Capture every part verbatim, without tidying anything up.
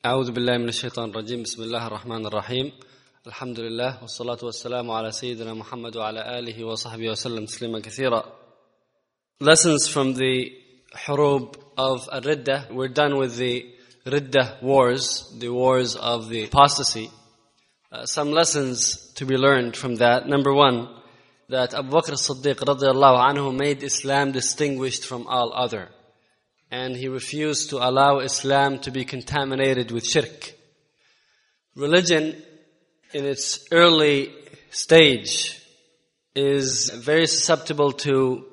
أعوذ بالله من الشيطان الرجيم بسم الله الرحمن الرحيم الحمد لله والصلاة والسلام على سيدنا محمد وعلى آله وصحبه وسلم تسليما كثيرا. Lessons from the hurub of Ar-Riddah. We're done with the Riddah wars, the wars of the apostasy. Uh, some lessons to be learned from that. Number one, that Abu Bakr as-Siddiq radiallahu anhu made Islam distinguished from all other. And he refused to allow Islam to be contaminated with shirk. Religion, in its early stage, is very susceptible to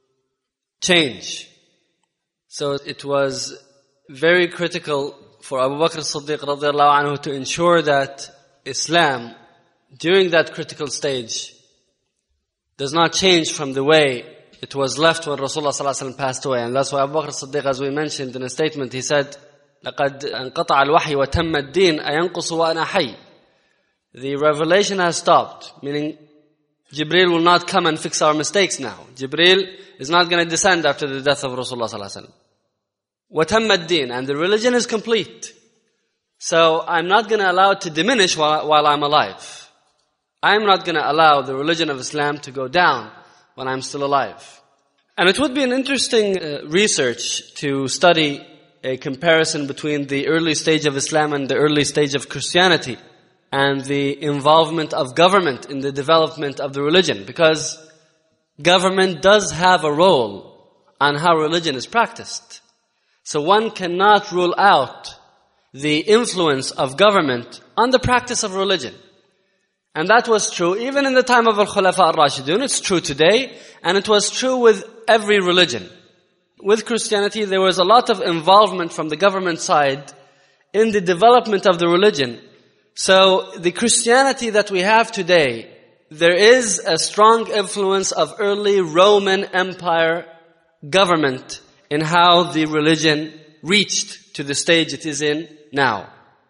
change. So it was very critical for Abu Bakr as-Siddiq radiallahu anhu to ensure that Islam, during that critical stage, does not change from the way it was left when Rasulullah sallallahu alaihi wasallam passed away. And that's why Abu Bakr as-Siddiq, as we mentioned in a statement, he said, لَقَدْ انْقَطَعَ الْوَحْيِ وَتَمَّ الدِّينَ أَيَنْقُصُ وَأَنَا حَيٍّ. The revelation has stopped, meaning Jibreel will not come and fix our mistakes now. Jibreel is not going to descend after the death of Rasulullah sallallahu alaihi wasallam. وَتَمَّ الدِّينَ, and the religion is complete. So I'm not going to allow it to diminish while, while I'm alive. I'm not going to allow the religion of Islam to go down when I'm still alive. And it would be an interesting uh, research to study a comparison between the early stage of Islam and the early stage of Christianity and the involvement of government in the development of the religion, because government does have a role on how religion is practiced. So one cannot rule out the influence of government on the practice of religion. And that was true even in the time of Al-Khulafa Ar-Rashidun. It's true today, and it was true with every religion. With Christianity, there was a lot of involvement from the government side in the development of the religion. So the Christianity that we have today, there is a strong influence of early Roman Empire government in how the religion reached to the stage it is in now.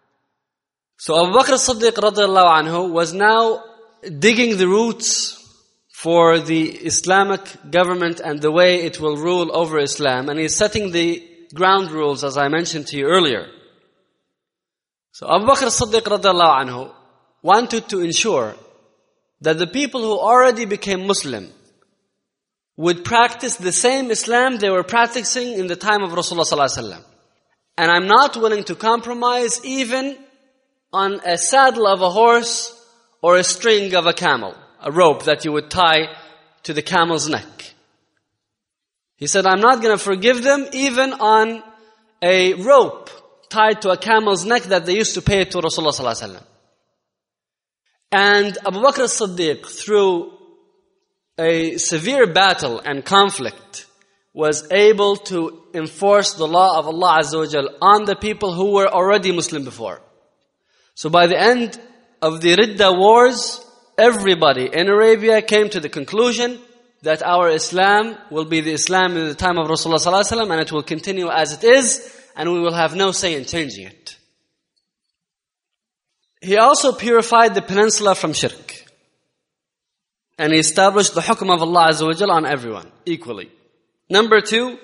So Abu Bakr as-Siddiq radiallahu anhu was now digging the roots for the Islamic government and the way it will rule over Islam. And he's setting the ground rules, as I mentioned to you earlier. So Abu Bakr as-Siddiq radiallahu anhu wanted to ensure that the people who already became Muslim would practice the same Islam they were practicing in the time of Rasulullah sallallahu alaihi wasallam. And I'm not willing to compromise even on a saddle of a horse or a string of a camel, a rope that you would tie to the camel's neck. He said, I'm not going to forgive them even on a rope tied to a camel's neck that they used to pay to Rasulullah sallallahu alaihi wasallam. And Abu Bakr as-Siddiq, through a severe battle and conflict, was able to enforce the law of Allah Azza wa Jal on the people who were already Muslim before. So by the end of the Riddah wars, everybody in Arabia came to the conclusion that our Islam will be the Islam in the time of Rasulullah sallallahu alaihi wasallam, and it will continue as it is, and we will have no say in changing it. He also purified the peninsula from shirk. And he established the hukm of Allah Azza wa Jal on everyone, equally. Number two,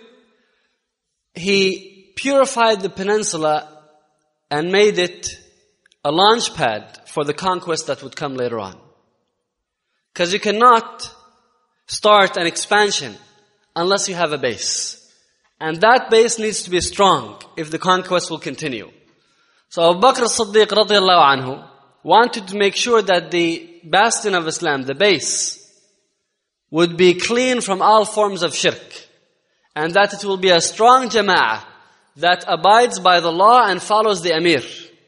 he purified the peninsula and made it a launch pad for the conquest that would come later on. Because you cannot start an expansion unless you have a base. And that base needs to be strong if the conquest will continue. So Abu Bakr as-Siddiq radiallahu anhu wanted to make sure that the bastion of Islam, the base, would be clean from all forms of shirk. And that it will be a strong jama'ah that abides by the law and follows the Amir.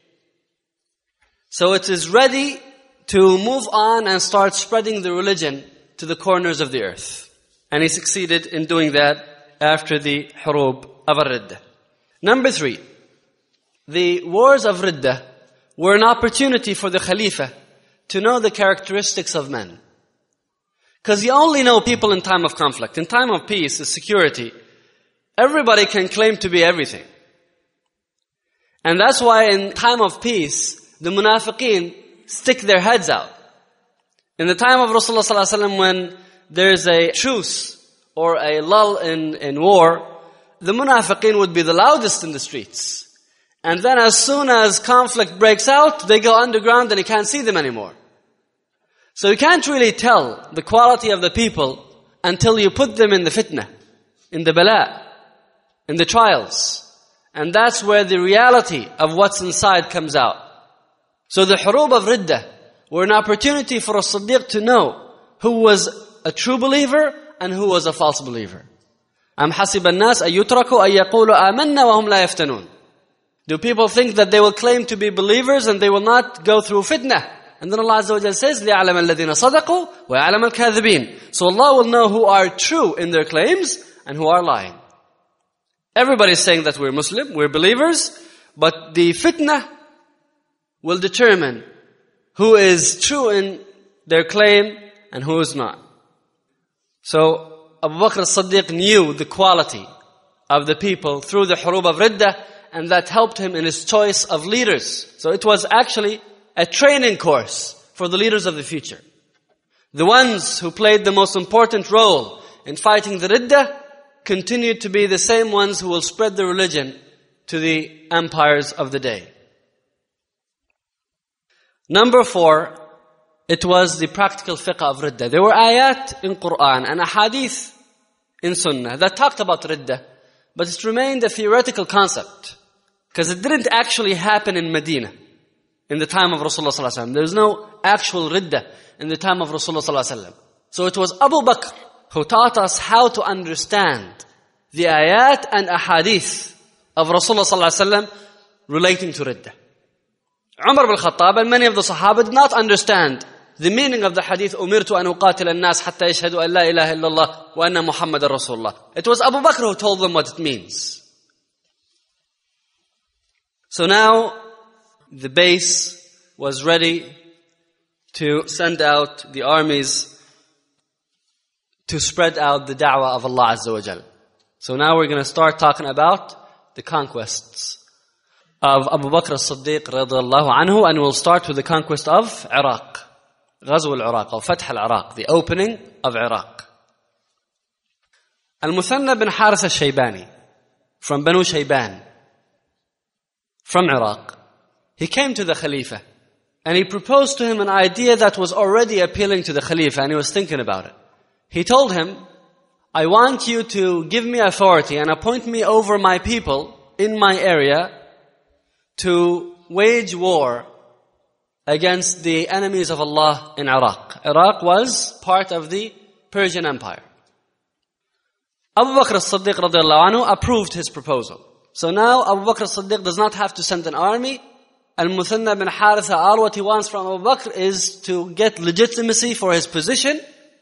So it is ready to move on and start spreading the religion to the corners of the earth. And he succeeded in doing that after the hurub of Ar-Riddah. Number three, the wars of Riddah were an opportunity for the Khalifa to know the characteristics of men. Because you only know people in time of conflict. In time of peace, the security, everybody can claim to be everything. And that's why in time of peace, the munafiqeen stick their heads out. In the time of Rasulullah sallallahu alaihi wasallam, when there's a truce or a lull in, in war, the munafiqeen would be the loudest in the streets. And then as soon as conflict breaks out, they go underground and you can't see them anymore. So you can't really tell the quality of the people until you put them in the fitna, in the bala, in the trials. And that's where the reality of what's inside comes out. So the hurub of riddah were an opportunity for a Siddiq to know who was a true believer and who was a false believer. أَمْ حَسِبَ النَّاسَ أَن يُتْرَكُوا أَن يَقُولُوا آمَنَّا وَهُمْ لَا يَفْتَنُونَ. Do people think that they will claim to be believers and they will not go through fitnah? And then Allah Azza wa Jalla says, لِيَعْلَمَ الَّذِينَ صَدَقُوا وَيَعْلَمَ الْكَاذِبِينَ. So Allah will know who are true in their claims and who are lying. Everybody is saying that we're Muslim, we're believers, but the fitnah will determine who is true in their claim and who is not. So Abu Bakr as-Siddiq knew the quality of the people through the hurub of riddah, and that helped him in his choice of leaders. So it was actually a training course for the leaders of the future. The ones who played the most important role in fighting the riddah continued to be the same ones who will spread the religion to the empires of the day. Number four, it was the practical fiqh of riddah. There were ayat in Quran and ahadith in Sunnah that talked about riddah, but it remained a theoretical concept because it didn't actually happen in Medina in the time of Rasulullah sallallahu alaihi wasallam. There was no actual riddah in the time of Rasulullah sallallahu alaihi wasallam. So it was Abu Bakr who taught us how to understand the ayat and ahadith of Rasulullah sallallahu alaihi wasallam relating to riddah. Umar ibn Khattab and many of the Sahaba did not understand the meaning of the hadith, أُمِرْتُ أَنْ أُقَاتِلَ النَّاسِ حَتَّى يَشْهَدُوا أَنْ لَا إِلَهَ إِلَّا اللَّهُ وَأَنَّ مُحَمَّدًا رَسُولُ اللَّهِ. It was Abu Bakr who told them what it means. So now the base was ready to send out the armies to spread out the da'wah of Allah Azza wa Jal. So now we're going to start talking about the conquests of Abu Bakr as-Siddiq radiyallahu anhu, and we'll start with the conquest of Iraq. Ghazw al-Iraq, or Fath al-Iraq, the opening of Iraq. Al-Muthanna bin Harith al-Shaybani, from Banu Shayban, from Iraq, he came to the Khalifa, and he proposed to him an idea that was already appealing to the Khalifa, and he was thinking about it. He told him, I want you to give me authority and appoint me over my people in my area to wage war against the enemies of Allah in Iraq. Iraq was part of the Persian Empire. Abu Bakr as-Siddiq radiallahu anhu approved his proposal. So now Abu Bakr as-Siddiq does not have to send an army. Al-Muthanna bin Haritha, all what he wants from Abu Bakr is to get legitimacy for his position,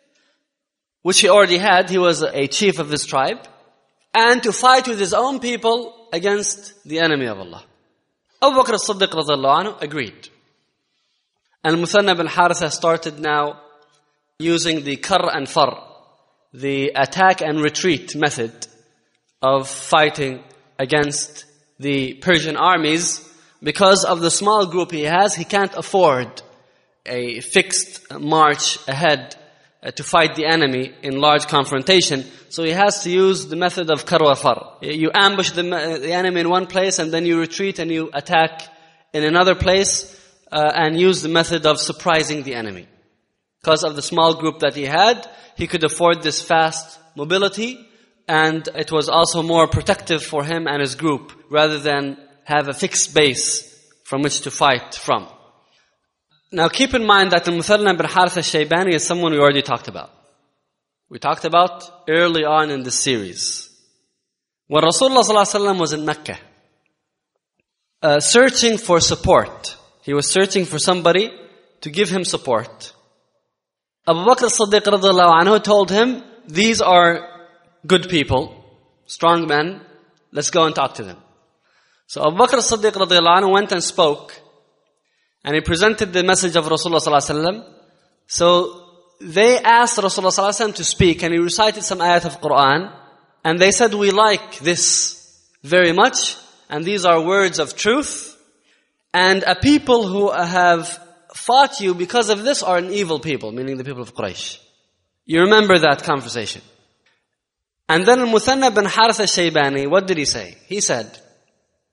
which he already had. He was a chief of this tribe, and to fight with his own people against the enemy of Allah. Abu Bakr as-Siddiq radiallahu anhu agreed. Al-Muthanna bin Haritha started now using the kar and far, the attack and retreat method of fighting against the Persian armies. Because of the small group he has, he can't afford a fixed march ahead uh, to fight the enemy in large confrontation. So he has to use the method of kar wa far. You ambush the, the enemy in one place, and then you retreat and you attack in another place, uh, and use the method of surprising the enemy. Because of the small group that he had, he could afford this fast mobility, and it was also more protective for him and his group, rather than have a fixed base from which to fight from. Now keep in mind that Al-Muthanna bin Harith al-Shaybani is someone we already talked about. We talked about early on in this series. When Rasulullah sallallahu alaihi wasallam was in Mecca, uh, searching for support, he was searching for somebody to give him support. Abu Bakr as-Siddiq radiyallahu anhu told him, these are good people, strong men, let's go and talk to them. So Abu Bakr as-Siddiq radiyallahu anhu went and spoke, and he presented the message of Rasulullah sallallahu alaihi wasallam. So they asked Rasulullah sallallahu alaihi wasallam to speak, and he recited some ayat of Quran, and they said, we like this very much, and these are words of truth, and a people who have fought you because of this are an evil people, meaning the people of Quraysh. You remember that conversation. And then Al-Muthanna bin Harith al-Shaybani, what did he say? He said,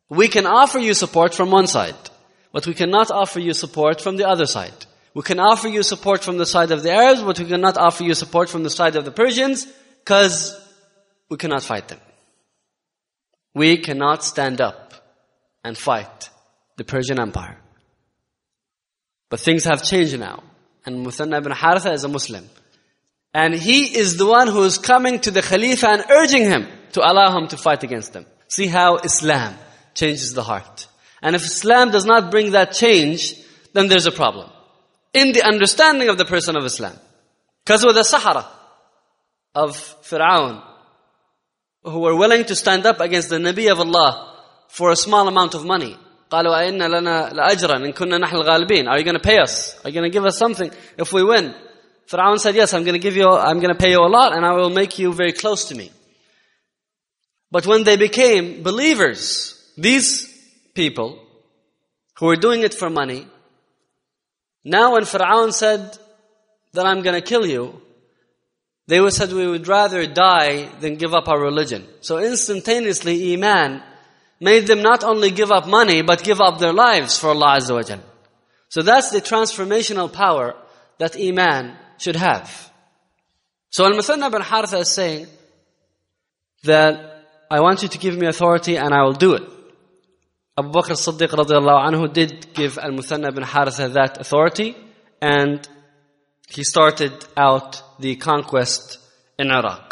We can offer you support from one side, but we cannot offer you support from the other side. We can offer you support from the side of the Arabs, but we cannot offer you support from the side of the Persians, because we cannot fight them. We cannot stand up and fight the Persian Empire. But things have changed now. And Muthanna ibn Haritha is a Muslim. And he is the one who is coming to the Khalifa and urging him to allow him to fight against them. See how Islam changes the heart. And if Islam does not bring that change, then there's a problem in the understanding of the person of Islam. Because with the Sahara of Fir'aun, who were willing to stand up against the Nabi of Allah for a small amount of money. قالوا أئن لنا لأجرا إن كنا نحن الغالبين. Are you going to pay us? Are you going to give us something if we win? Fir'aun said, yes, I'm going to give you, I'm going to pay you a lot and I will make you very close to me. But when they became believers, these people who were doing it for money, now when Fir'aun said that I'm going to kill you, they would said we would rather die than give up our religion. So instantaneously, Iman made them not only give up money, but give up their lives for Allah Azza wa Jal. So that's the transformational power that Iman should have. So Al-Muthanna ibn Haritha is saying that I want you to give me authority and I will do it. Abu Bakr as-Siddiq radiallahu anhu did give Al-Muthanna ibn Haritha that authority, and he started out the conquest in Iraq.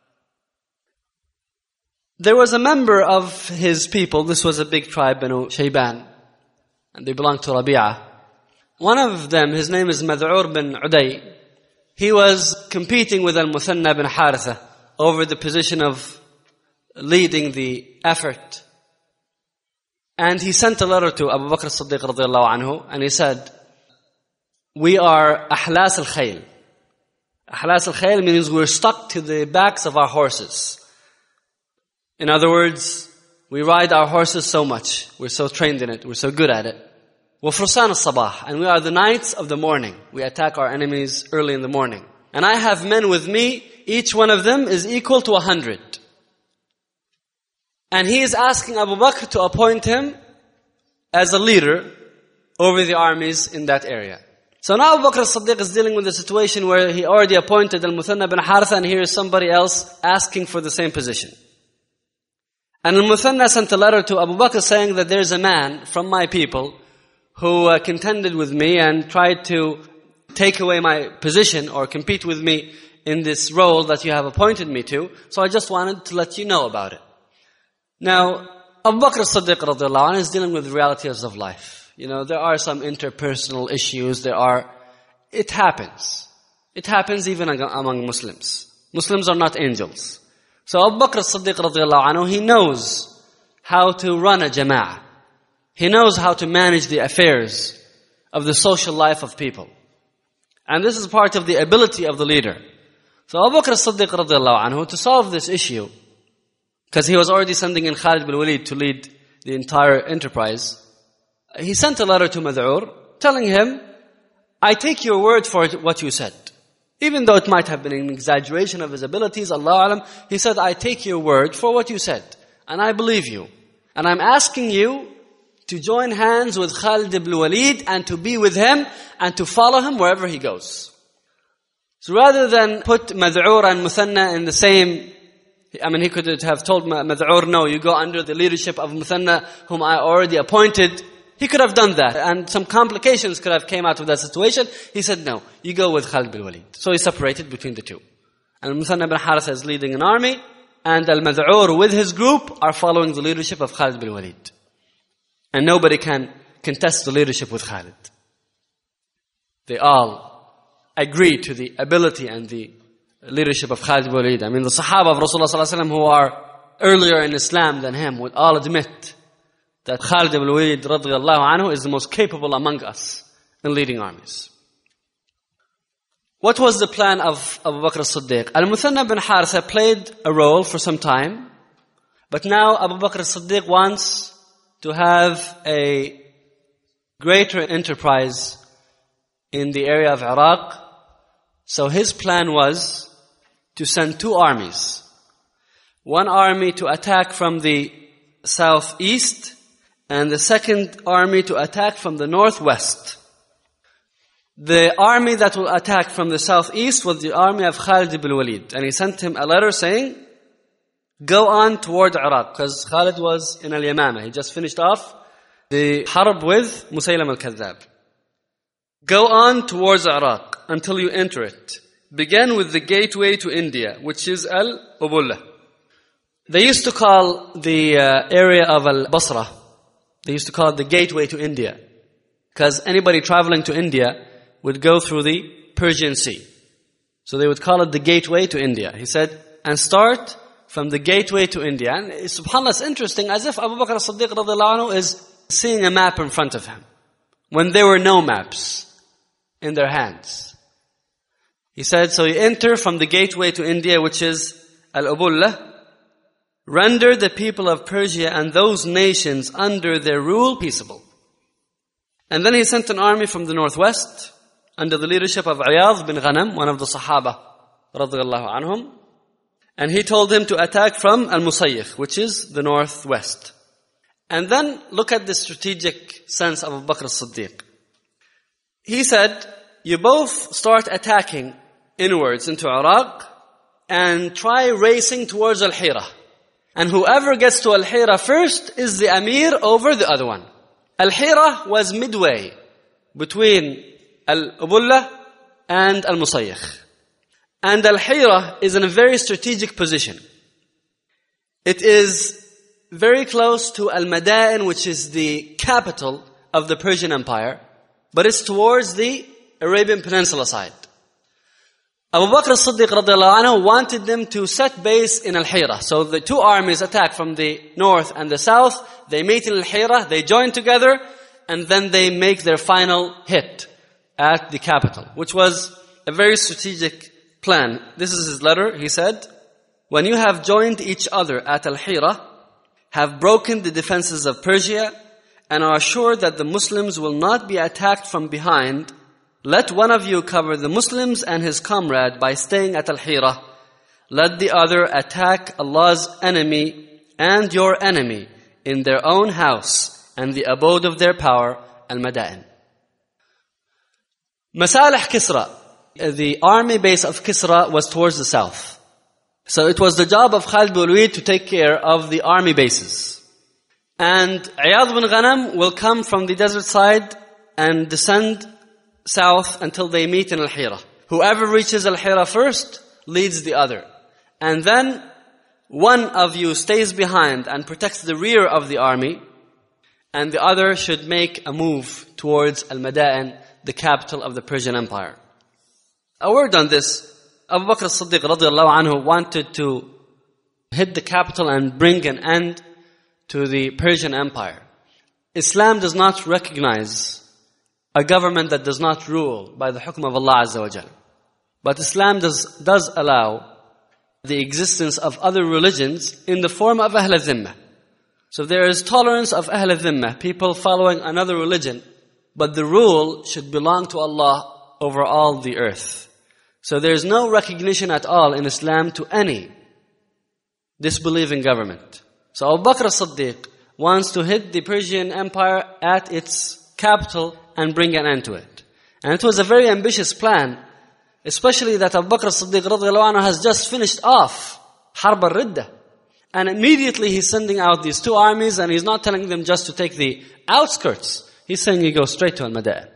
There was a member of his people, this was a big tribe, Banu Shayban, and they belonged to Rabi'ah. One of them, his name is Mad'ur bin Uday, he was competing with Al-Muthanna bin Haritha over the position of leading the effort. And he sent a letter to Abu Bakr as-Siddiq radiallahu anhu, and he said, we are ahlas al-khayl. Ahlas al-khayl means we're stuck to the backs of our horses. In other words, we ride our horses so much. We're so trained in it. We're so good at it. وَفُرْسَانَ الصَّبَاح. And we are the knights of the morning. We attack our enemies early in the morning. And I have men with me. Each one of them is equal to a hundred. And he is asking Abu Bakr to appoint him as a leader over the armies in that area. So now Abu Bakr as-Siddiq is dealing with a situation where he already appointed Al-Muthanna bin Haritha, and here is somebody else asking for the same position. And Al-Muthanna sent a letter to Abu Bakr saying that there's a man from my people who uh, contended with me and tried to take away my position or compete with me in this role that you have appointed me to. So I just wanted to let you know about it. Now, Abu Bakr as-Siddiq radiallahu anhu is dealing with the realities of life. You know, there are some interpersonal issues. There are, it happens. It happens even among Muslims. Muslims are not angels. So Abu Bakr as-Siddiq radiallahu anhu, he knows how to run a jama'ah. He knows how to manage the affairs of the social life of people. And this is part of the ability of the leader. So Abu Bakr as-Siddiq radiallahu anhu, to solve this issue, because he was already sending in Khalid bin Walid to lead the entire enterprise, he sent a letter to Mad'ur telling him, I take your word for what you said. Even though it might have been an exaggeration of his abilities, Allah alam, he said, I take your word for what you said. And I believe you. And I'm asking you to join hands with Khalid ibn Walid and to be with him and to follow him wherever he goes. So rather than put Mad'ur and Muthanna in the same, I mean, he could have told Mad'ur, no, you go under the leadership of Muthanna, whom I already appointed. He could have done that, and some complications could have came out of that situation. He said, no, you go with Khalid bin Walid. So he separated between the two. And Muthanna ibn Haritha is leading an army, and Al-Mad'ur with his group are following the leadership of Khalid bin Walid. And nobody can contest the leadership with Khalid. They all agree to the ability and the leadership of Khalid bin Walid. I mean, the Sahaba of Rasulullah sallallahu alaihi wasallam who are earlier in Islam than him would all admit that Khalid ibn Walid radiyallahu anhu is the most capable among us in leading armies. What was the plan of Abu Bakr as-Siddiq? Al-Muthanna bin Haritha played a role for some time, but now Abu Bakr as-Siddiq wants to have a greater enterprise in the area of Iraq. So his plan was to send two armies. One army to attack from the southeast, and the second army to attack from the northwest. The army that will attack from the southeast was the army of Khalid ibn Walid. And he sent him a letter saying, go on toward Iraq, because Khalid was in Al-Yamama. He just finished off the harb with Musaylam al-Kadhdhab. Go on towards Iraq until you enter it. Begin with the gateway to India, which is Al-Ubullah. They used to call the uh, area of Al-Basra, they used to call it the gateway to India, because anybody traveling to India would go through the Persian Sea. So they would call it the gateway to India. He said, and start from the gateway to India. And subhanAllah, it's interesting, as if Abu Bakr as-Siddiq radiallahu anhu is seeing a map in front of him, when there were no maps in their hands. He said, so you enter from the gateway to India, which is Al-Ubullah. Render the people of Persia and those nations under their rule peaceable. And then he sent an army from the northwest, under the leadership of Iyadh bin Ghanam, one of the Sahaba, radiyallahu anhum. And he told him to attack from Al-Musayyikh, which is the northwest. And then look at the strategic sense of Abu Bakr as-Siddiq. He said, you both start attacking inwards into Iraq and try racing towards Al-Hira. And whoever gets to Al-Hira first is the Amir over the other one. Al-Hira was midway between Al-Ubullah and Al-Musayyikh. And Al-Hira is in a very strategic position. It is very close to Al-Madain, which is the capital of the Persian Empire, but it's towards the Arabian Peninsula side. Abu Bakr as-Siddiq radiallahu anhu wanted them to set base in Al-Hira. So the two armies attack from the north and the south. They meet in Al-Hira, they join together, and then they make their final hit at the capital, which was a very strategic plan. This is his letter. He said, when you have joined each other at Al-Hira, have broken the defenses of Persia, and are sure that the Muslims will not be attacked from behind, let one of you cover the Muslims and his comrade by staying at Al-Hira. Let the other attack Allah's enemy and your enemy in their own house and the abode of their power, Al-Madain. Masalih Kisra, the army base of Kisra, was towards the south. So it was the job of Khalid bin Walid to take care of the army bases. And Iyadh bin Ghanam will come from the desert side and descend south until they meet in Al-Hira. Whoever reaches Al-Hira first leads the other. And then one of you stays behind and protects the rear of the army, and the other should make a move towards Al-Madain, the capital of the Persian Empire. A word on this. Abu Bakr as-Siddiq radiallahu anhu wanted to hit the capital and bring an end to the Persian Empire. Islam does not recognize a government that does not rule by the hukm of Allah Azza wa Jal. But Islam does, does allow the existence of other religions in the form of Ahl al-Dhimmah. So there is tolerance of Ahl al-Dhimmah, people following another religion, but the rule should belong to Allah over all the earth. So there is no recognition at all in Islam to any disbelieving government. So Abu Bakr as-Siddiq wants to hit the Persian Empire at its capital and bring an end to it. And it was a very ambitious plan, especially that Abu Bakr as-Siddiq radiallahu anhu has just finished off Harb al-Ridda. And immediately he's sending out these two armies, and he's not telling them just to take the outskirts. He's saying he goes straight to Al-Madain.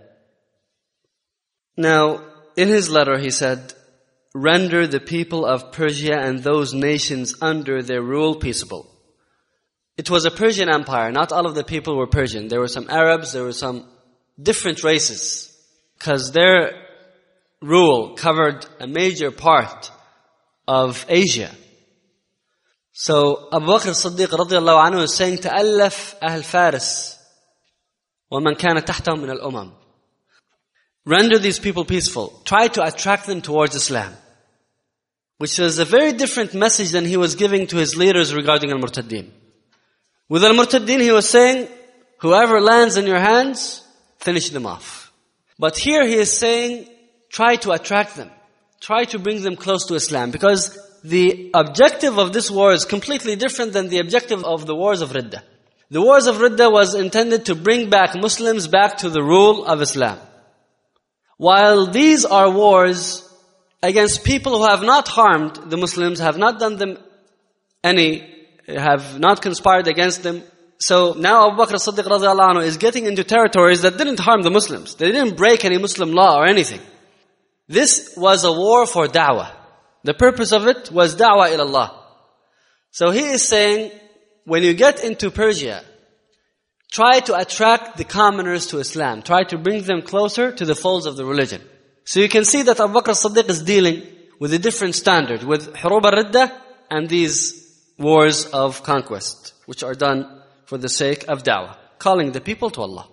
Now, in his letter he said, render the people of Persia and those nations under their rule peaceable. It was a Persian empire. Not all of the people were Persian. There were some Arabs, there were some different races, because their rule covered a major part of Asia. So Abu Bakr as-Siddiq radiallahu anhu is saying, تألف أهل فارس ومن كان تحتهم من الأمم. Render these people peaceful. Try to attract them towards Islam. Which is a very different message than he was giving to his leaders regarding Al-Murtaddin. With Al-Murtaddin he was saying, whoever lands in your hands, finish them off. But here he is saying, try to attract them. Try to bring them close to Islam. Because the objective of this war is completely different than the objective of the wars of Ridda. The wars of Ridda was intended to bring back Muslims back to the rule of Islam. While these are wars against people who have not harmed the Muslims, have not done them any, have not conspired against them. So now Abu Bakr as-Siddiq radiallahu anhu is getting into territories that didn't harm the Muslims. They didn't break any Muslim law or anything. This was a war for da'wah. The purpose of it was da'wah ila Allah. So he is saying, when you get into Persia, try to attract the commoners to Islam. Try to bring them closer to the folds of the religion. So you can see that Abu Bakr as-Siddiq is dealing with a different standard, with Hurub al-Ridda and these wars of conquest, which are done for the sake of da'wah, calling the people to Allah.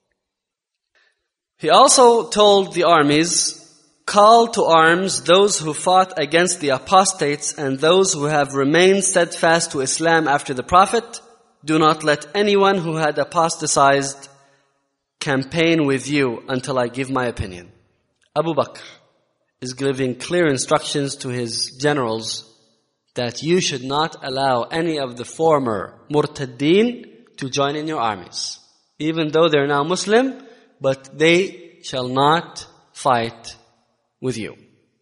He also told the armies, call to arms those who fought against the apostates and those who have remained steadfast to Islam after the Prophet. Do not let anyone who had apostatized campaign with you until I give my opinion. Abu Bakr is giving clear instructions to his generals that you should not allow any of the former murtaddeen to join in your armies. Even though they're now Muslim, but they shall not fight with you.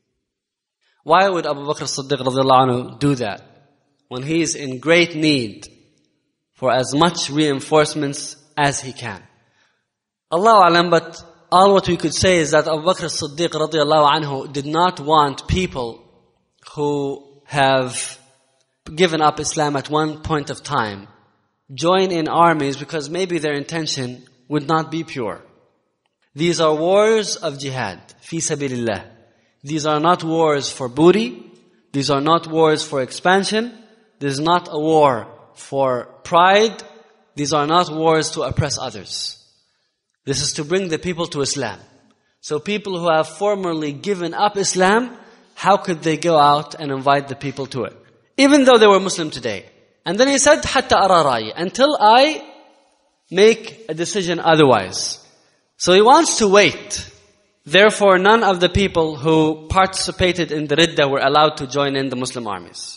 Why would Abu Bakr as-Siddiq radiallahu anhu do that? When he is in great need for as much reinforcements as he can. Allahu alam, but all what we could say is that Abu Bakr as-Siddiq radiallahu anhu did not want people who have given up Islam at one point of time join in armies because maybe their intention would not be pure. These are wars of jihad, fi sabilillah. These are not wars for booty. These are not wars for expansion. This is not a war for pride. These are not wars to oppress others. This is to bring the people to Islam. So people who have formerly given up Islam, how could they go out and invite the people to it? Even though they were Muslim today. And then he said, حَتَّى أَرَى رَأْيِ, until I make a decision otherwise. So he wants to wait. Therefore, none of the people who participated in the Ridda were allowed to join in the Muslim armies.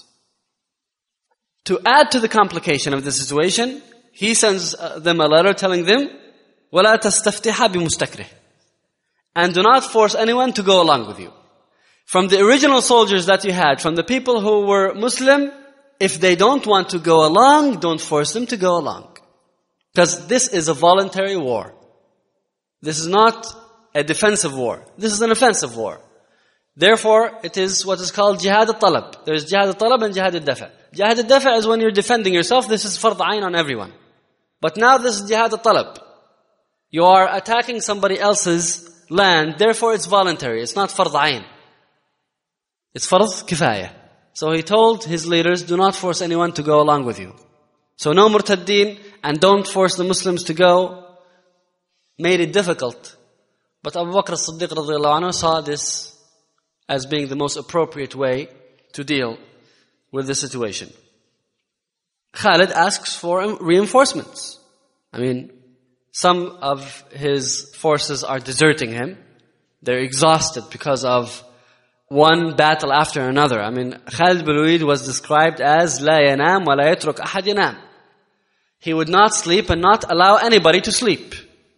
To add to the complication of the situation, he sends them a letter telling them, وَلَا تَسْتَفْتِحَ بِمُسْتَكْرِهِ, and do not force anyone to go along with you. From the original soldiers that you had, from the people who were Muslim, if they don't want to go along, don't force them to go along. Because this is a voluntary war. This is not a defensive war. This is an offensive war. Therefore, it is what is called jihad al-talab. There is jihad al-talab and jihad al-dafa. Jihad al-dafa is when you're defending yourself. This is fard ayn on everyone. But now this is jihad al-talab. You are attacking somebody else's land. Therefore, it's voluntary. It's not fard ayn. It's fard kifaya. So he told his leaders, do not force anyone to go along with you. So no murtaddeen, and don't force the Muslims to go. Made it difficult. But Abu Bakr as-Siddiq radiallahu anhu saw this as being the most appropriate way to deal with the situation. Khalid asks for reinforcements. I mean, some of his forces are deserting him. They're exhausted because of one battle after another. I mean, Khalid bin Walid was described as لا ينام ولا يترك أحد ينام. He would not sleep and not allow anybody to sleep.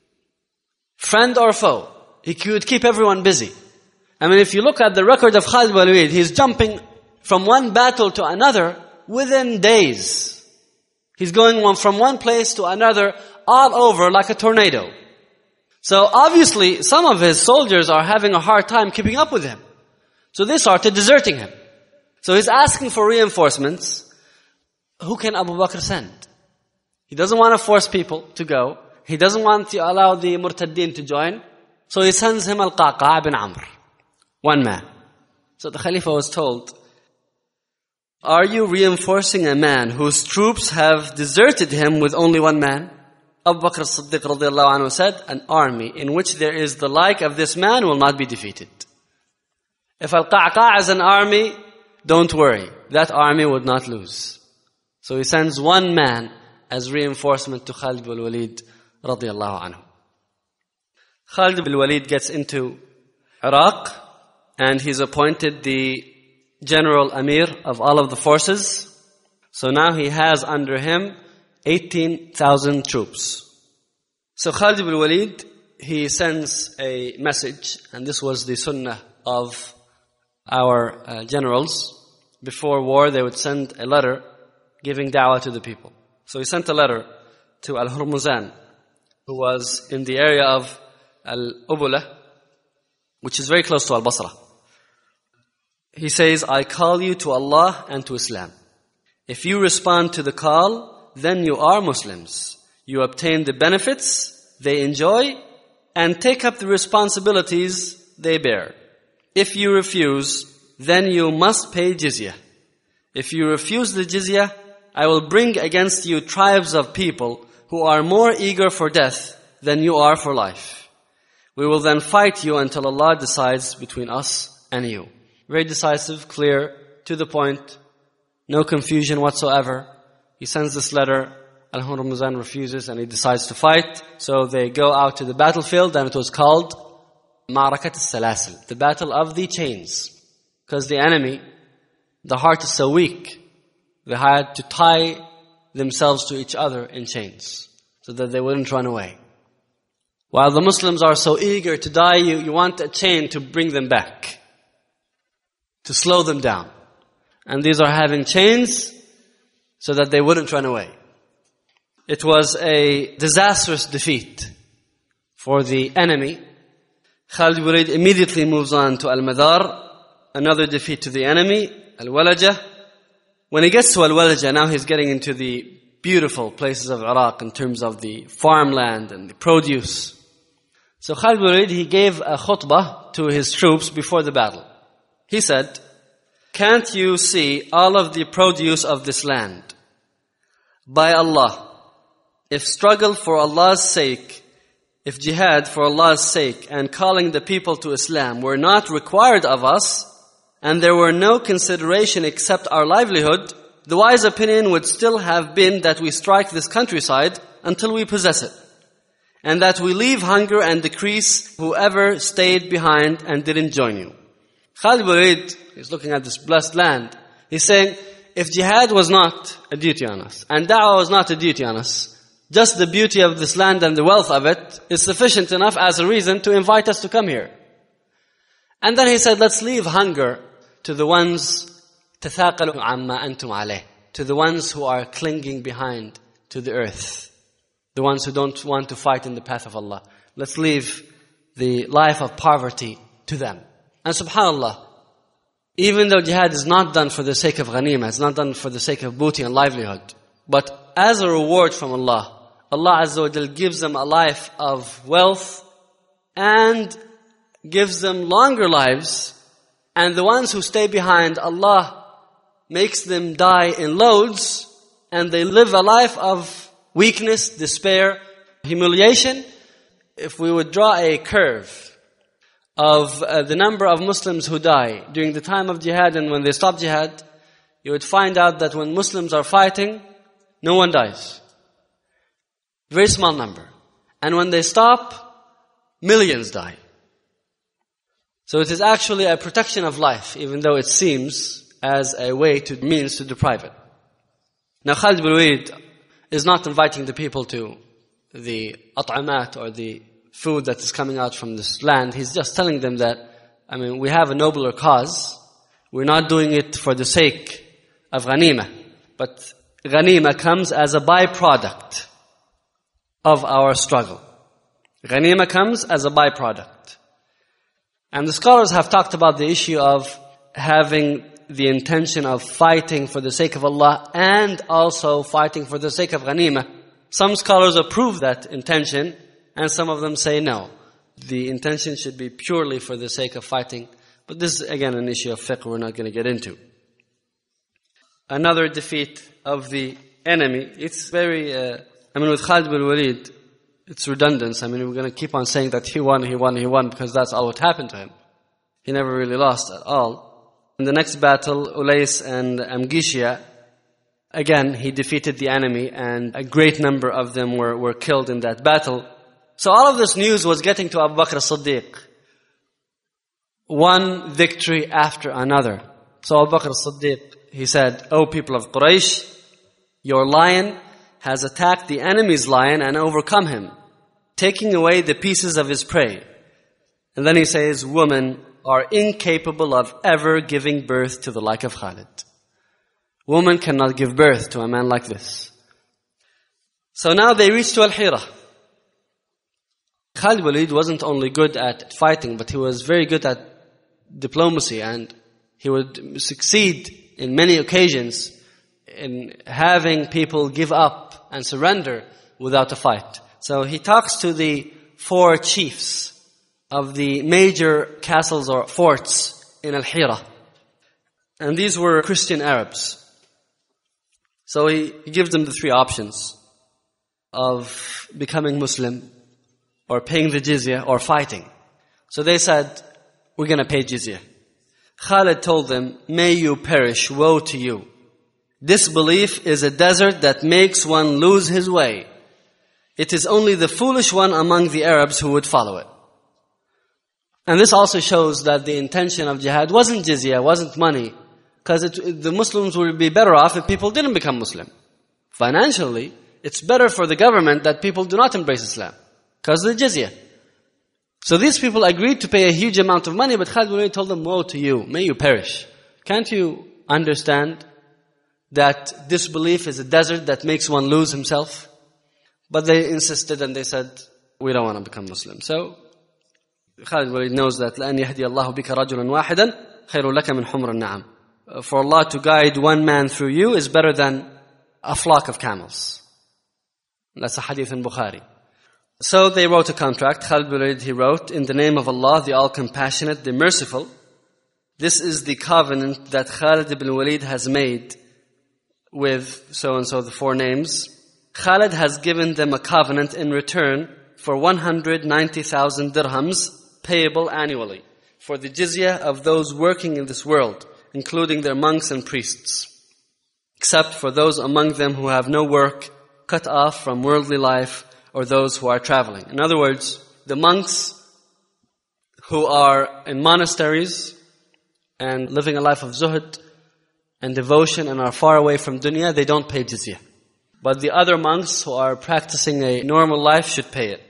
Friend or foe. He could keep everyone busy. I mean, if you look at the record of Khalid bin Walid, he's jumping from one battle to another within days. He's going from one place to another all over like a tornado. So obviously, some of his soldiers are having a hard time keeping up with him. So they started deserting him. So he's asking for reinforcements. Who can Abu Bakr send? He doesn't want to force people to go. He doesn't want to allow the murtaddeen to join. So he sends him Al-Qa'qa' bin Amr. One man. So the Khalifa was told, are you reinforcing a man whose troops have deserted him with only one man? Abu Bakr as-Siddiq radiallahu anhu said, an army in which there is the like of this man will not be defeated. If Al-Qa'qa' is an army, don't worry. That army would not lose. So he sends one man as reinforcement to Khalid bin Walid radiallahu anhu. Khalid bin Walid gets into Iraq and he's appointed the general Amir of all of the forces. So now he has under him eighteen thousand troops. So Khalid ibn Walid, he sends a message, and this was the sunnah of our uh, generals. Before war, they would send a letter giving da'wah to the people. So he sent a letter to Al-Hurmuzan, who was in the area of Al-Ubula, which is very close to Al-Basra. He says, I call you to Allah and to Islam. If you respond to the call, then you are Muslims. You obtain the benefits they enjoy and take up the responsibilities they bear. If you refuse, then you must pay jizya. If you refuse the jizya, I will bring against you tribes of people who are more eager for death than you are for life. We will then fight you until Allah decides between us and you. Very decisive, clear, to the point, no confusion whatsoever. He sends this letter, Al-Hurmuzan refuses and he decides to fight. So they go out to the battlefield, and it was called Ma'rakat al-Salasil, the battle of the chains. Because the enemy, the heart is so weak, they had to tie themselves to each other in chains so that they wouldn't run away. While the Muslims are so eager to die, you, you want a chain to bring them back, to slow them down. And these are having chains so that they wouldn't run away. It was a disastrous defeat for the enemy. Khalid ibn Walid immediately moves on to Al-Madar, another defeat to the enemy, Al-Walajah. When he gets to Al-Walajah, now he's getting into the beautiful places of Iraq in terms of the farmland and the produce. So Khalid ibn Walid, he gave a khutbah to his troops before the battle. He said, can't you see all of the produce of this land? By Allah, if struggle for Allah's sake, if jihad for Allah's sake and calling the people to Islam were not required of us, and there were no consideration except our livelihood, the wise opinion would still have been that we strike this countryside until we possess it, and that we leave hunger and decrease whoever stayed behind and didn't join you. Khalid ibn Walid is looking at this blessed land. He's saying, if jihad was not a duty on us, and da'wah was not a duty on us, just the beauty of this land and the wealth of it is sufficient enough as a reason to invite us to come here. And then he said, let's leave hunger to the ones تَثَاقَلُوا عَمَّا أَنْتُمْ عَلَيْهِ, to the ones who are clinging behind to the earth, the ones who don't want to fight in the path of Allah. Let's leave the life of poverty to them. And subhanAllah, even though jihad is not done for the sake of ghanima, it's not done for the sake of booty and livelihood, but as a reward from Allah, Allah Azza wa Jal gives them a life of wealth and gives them longer lives. And the ones who stay behind, Allah makes them die in loads, and they live a life of weakness, despair, humiliation. If we would draw a curve of uh, the number of Muslims who die during the time of jihad and when they stop jihad, you would find out that when Muslims are fighting, no one dies. Very small number. And when they stop, millions die. So it is actually a protection of life, even though it seems as a way to means to deprive it. Now Khalid ibn Walid is not inviting the people to the at'amat or the food that is coming out from this land. He's just telling them that, I mean, we have a nobler cause. We're not doing it for the sake of ghanima, but ghanima comes as a byproduct of our struggle. Ghanima comes as a byproduct. And the scholars have talked about the issue of having the intention of fighting for the sake of Allah and also fighting for the sake of ghanima. Some scholars approve that intention, and some of them say no. The intention should be purely for the sake of fighting. But this is again an issue of fiqh we're not going to get into. Another defeat of the enemy. It's very, uh, I mean with Khalid ibn Walid, it's redundant. I mean we're going to keep on saying that he won, he won, he won, because that's all what happened to him. He never really lost at all. In the next battle, Ulais and Amgishia, again, he defeated the enemy, and a great number of them were, were killed in that battle. So all of this news was getting to Abu Bakr as-Siddiq. One victory after another. So Abu Bakr as-Siddiq, he said, O people of Quraysh, your lion has attacked the enemy's lion and overcome him, taking away the pieces of his prey. And then he says, women are incapable of ever giving birth to the like of Khalid. Women cannot give birth to a man like this. So now they reached to Al-Hira. Khalid bin Walid wasn't only good at fighting, but he was very good at diplomacy, and he would succeed in many occasions in having people give up and surrender without a fight. So he talks to the four chiefs of the major castles or forts in Al-Hira. And these were Christian Arabs. So he, he gives them the three options of becoming Muslim, or paying the jizya, or fighting. So they said, we're going to pay jizya. Khalid told them, may you perish, woe to you. This belief is a desert that makes one lose his way. It is only the foolish one among the Arabs who would follow it. And this also shows that the intention of jihad wasn't jizya, wasn't money, because the Muslims would be better off if people didn't become Muslim. Financially, it's better for the government that people do not embrace Islam, because of the jizya. So these people agreed to pay a huge amount of money, but Khalid bin Walid told them, woe to you, may you perish. Can't you understand that this belief is a desert that makes one lose himself? But they insisted and they said, we don't want to become Muslim. So Khalid bin Walid knows that لَأَنْ يَهْدِيَ اللَّهُ بِكَ رَجُلًا وَاحِدًا خَيْرٌ لَكَ مِنْ حُمْرِ النَّعَمِ. For Allah to guide one man through you is better than a flock of camels. That's a hadith in Bukhari. So they wrote a contract. Khalid bin Walid, he wrote, in the name of Allah, the All-Compassionate, the Merciful. This is the covenant that Khalid ibn Walid has made with so-and-so, the four names. Khalid has given them a covenant in return for one hundred ninety thousand dirhams payable annually for the jizya of those working in this world, including their monks and priests, except for those among them who have no work, cut off from worldly life, or those who are traveling. In other words, the monks who are in monasteries and living a life of zuhud and devotion and are far away from dunya, they don't pay jizya. But the other monks who are practicing a normal life should pay it.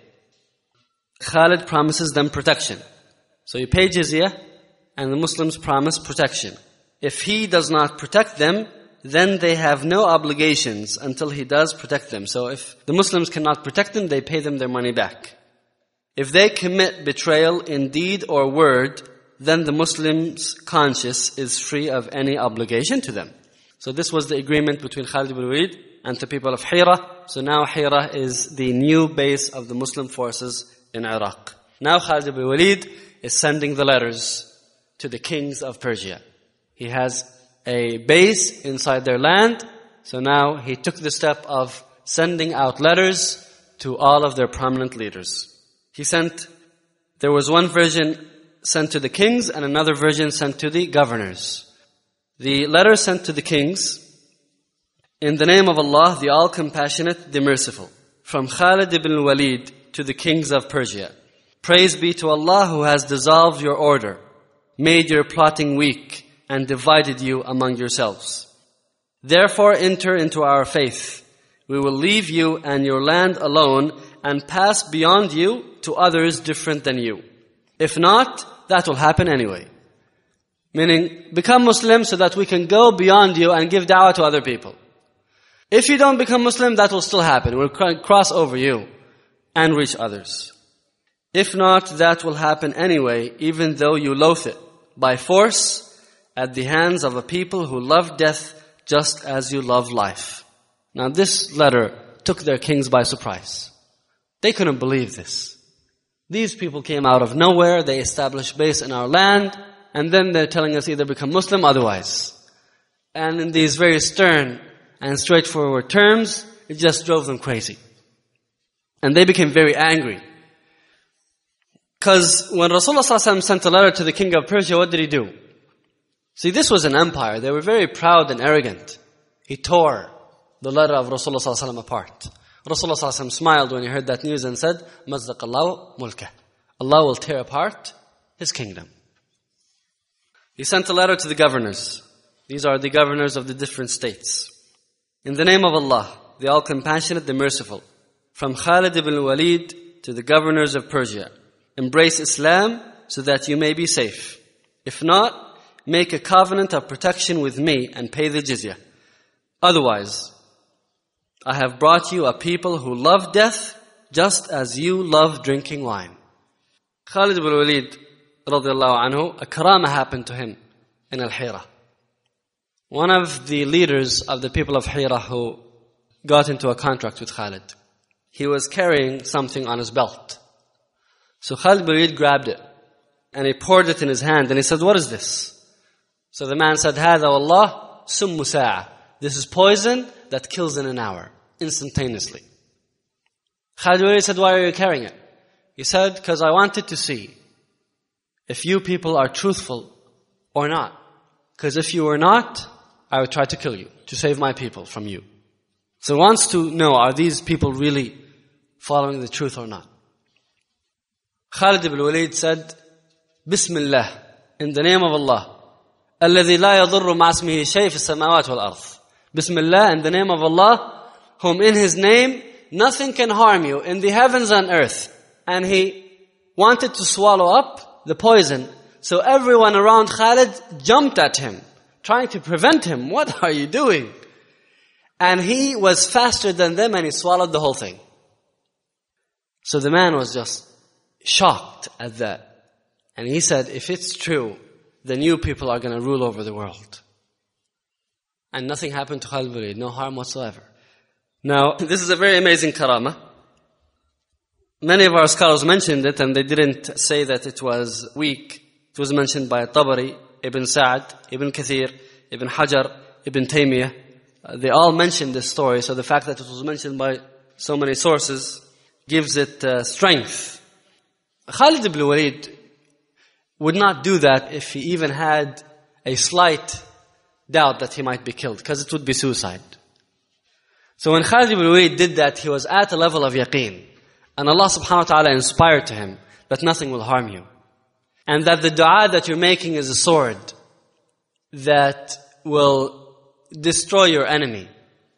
Khalid promises them protection. So you pay jizya, and the Muslims promise protection. If he does not protect them, then they have no obligations until he does protect them. So if the Muslims cannot protect them, they pay them their money back. If they commit betrayal in deed or word, then the Muslim's conscience is free of any obligation to them. So this was the agreement between Khalid ibn Walid and the people of Hira. So now Hira is the new base of the Muslim forces in Iraq. Now Khalid ibn Walid is sending the letters to the kings of Persia. He has a base inside their land. So now he took the step of sending out letters to all of their prominent leaders. He sent, there was one version sent to the kings and another version sent to the governors. The letter sent to the kings, in the name of Allah, the All-Compassionate, the Merciful, from Khalid ibn Walid to the kings of Persia. Praise be to Allah who has dissolved your order, made your plotting weak, and divided you among yourselves. Therefore enter into our faith. We will leave you and your land alone and pass beyond you to others different than you. If not, that will happen anyway. Meaning, become Muslim so that we can go beyond you and give da'wah to other people. If you don't become Muslim, that will still happen. We'll cross over you and reach others. If not, that will happen anyway, even though you loathe it, by force, at the hands of a people who love death just as you love life. Now this letter took their kings by surprise. They couldn't believe this. These people came out of nowhere, they established base in our land, and then they're telling us either become Muslim, otherwise. And in these very stern and straightforward terms, it just drove them crazy. And they became very angry. Because when Rasulullah sallallahu alaihi wasallam sent a letter to the king of Persia, what did he do? See, this was an empire. They were very proud and arrogant. He tore the letter of Rasulullah sallallahu alaihi wasallam apart. Rasulullah sallallahu alaihi wasallam smiled when he heard that news and said, مَزَّقَ اللَّهُ مُلْكَهُ. Allah will tear apart His kingdom. He sent a letter to the governors. These are the governors of the different states. In the name of Allah, the all-compassionate, the merciful. From Khalid ibn Walid to the governors of Persia. Embrace Islam so that you may be safe. If not, make a covenant of protection with me and pay the jizya. Otherwise, I have brought you a people who love death just as you love drinking wine. Khalid ibn Walid, radiallahu anhu, a karama happened to him in Al-Hira. One of the leaders of the people of Hira who got into a contract with Khalid, he was carrying something on his belt. So Khalid ibn Walid grabbed it and he poured it in his hand and he said, what is this? So the man said, هذا والله سم ساعة. This is poison that kills in an hour, instantaneously. Khalid ibn Walid said, why are you carrying it? He said, because I wanted to see if you people are truthful or not. Because if you are not, I would try to kill you to save my people from you. So he wants to know, are these people really following the truth or not? Khalid ibn Walid said, Bismillah, in the name of Allah. الذي لا يضر مع اسمه شيء في السماوات والأرض. Bismillah, in the name of Allah, whom in His name nothing can harm you in the heavens and earth. And he wanted to swallow up the poison. So everyone around Khalid jumped at him, trying to prevent him. What are you doing? And he was faster than them and he swallowed the whole thing. So the man was just shocked at that. And he said, if it's true, then you people are going to rule over the world. And nothing happened to Khalid ibn Walid, no harm whatsoever. Now, this is a very amazing karama. Many of our scholars mentioned it and they didn't say that it was weak. It was mentioned by Tabari, Ibn Sa'd, Ibn Kathir, Ibn Hajar, Ibn Taymiyyah. Uh, they all mentioned this story, so the fact that it was mentioned by so many sources gives it uh, strength. Khalid ibn Walid would not do that if he even had a slight doubt that he might be killed, because it would be suicide. So when Khalid ibn Walid did that, he was at a level of yaqeen. And Allah subhanahu wa ta'ala inspired to him that nothing will harm you. And that the dua that you're making is a sword that will destroy your enemy.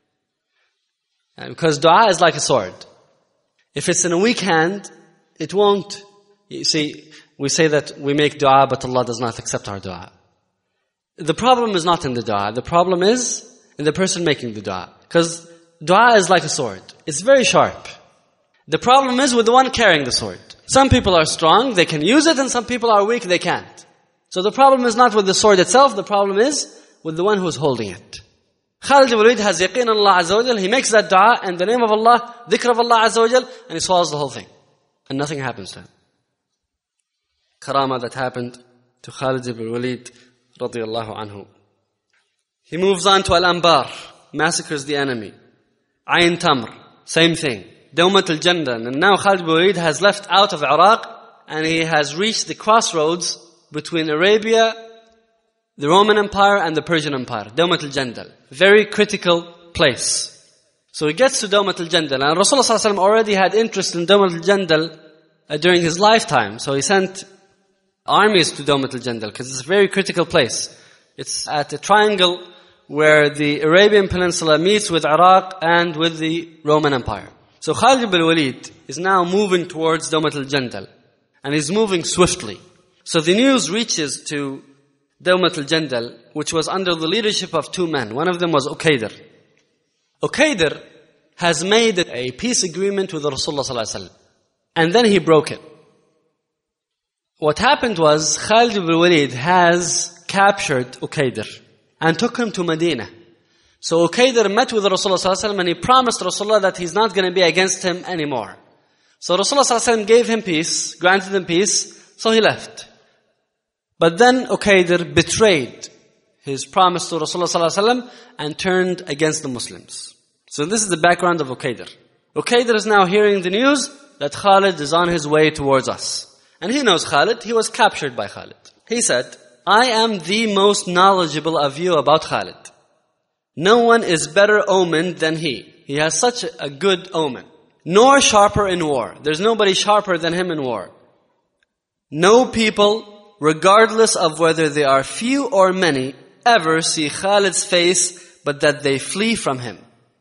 And because dua is like a sword. If it's in a weak hand, it won't. You see, we say that we make dua, but Allah does not accept our dua. The problem is not in the dua. The problem is in the person making the dua. Because dua is like a sword. It's very sharp. The problem is with the one carrying the sword. Some people are strong, they can use it, and some people are weak, they can't. So the problem is not with the sword itself, the problem is with the one who's holding it. Khalid ibn Walid has yaqeen on Allah Azza wa Jal, he makes that dua in the name of Allah, dhikr of Allah Azza wa Jal, and he swallows the whole thing. And nothing happens to him. Karama that happened to Khalid ibn Walid radiyallahu anhu. He moves on to Al-Anbar, massacres the enemy. Ayn Tamr, same thing. Dawmat al-Jandal. And now Khalid ibn Walid has left out of Iraq and he has reached the crossroads between Arabia, the Roman Empire and the Persian Empire. Dawmat al-Jandal. Very critical place. So he gets to Dawmat al-Jandal. And Rasulullah sallallahu alaihi wasallam already had interest in Dawmat al-Jandal uh, during his lifetime. So he sent armies to Dawmat al-Jandal because it's a very critical place. It's at a triangle where the Arabian Peninsula meets with Iraq and with the Roman Empire. So Khalid ibn Walid is now moving towards Dawmat al-Jandal. And he's moving swiftly. So the news reaches to Dawmat al-Jandal, which was under the leadership of two men. One of them was Uqaydir. Uqaydir has made a peace agreement with Rasulullah sallallahu alaihi wasallam. And then he broke it. What happened was Khalid ibn Walid has captured Uqaydir and took him to Medina. So Uqaydir met with Rasulullah sallallahu alaihi wasallam and he promised Rasulullah that he's not going to be against him anymore. So Rasulullah sallallahu alaihi wasallam gave him peace, granted him peace, so he left. But then Uqaydir betrayed his promise to Rasulullah sallallahu alaihi wasallam and turned against the Muslims. So this is the background of Uqaydir. Uqaydir is now hearing the news that Khalid is on his way towards us. And he knows Khalid, he was captured by Khalid. He said, I am the most knowledgeable of you about Khalid. No one is better omened than he. He has such a good omen. Nor sharper in war. There's nobody sharper than him in war. No people, regardless of whether they are few or many, ever see Khalid's face, but that they flee from him.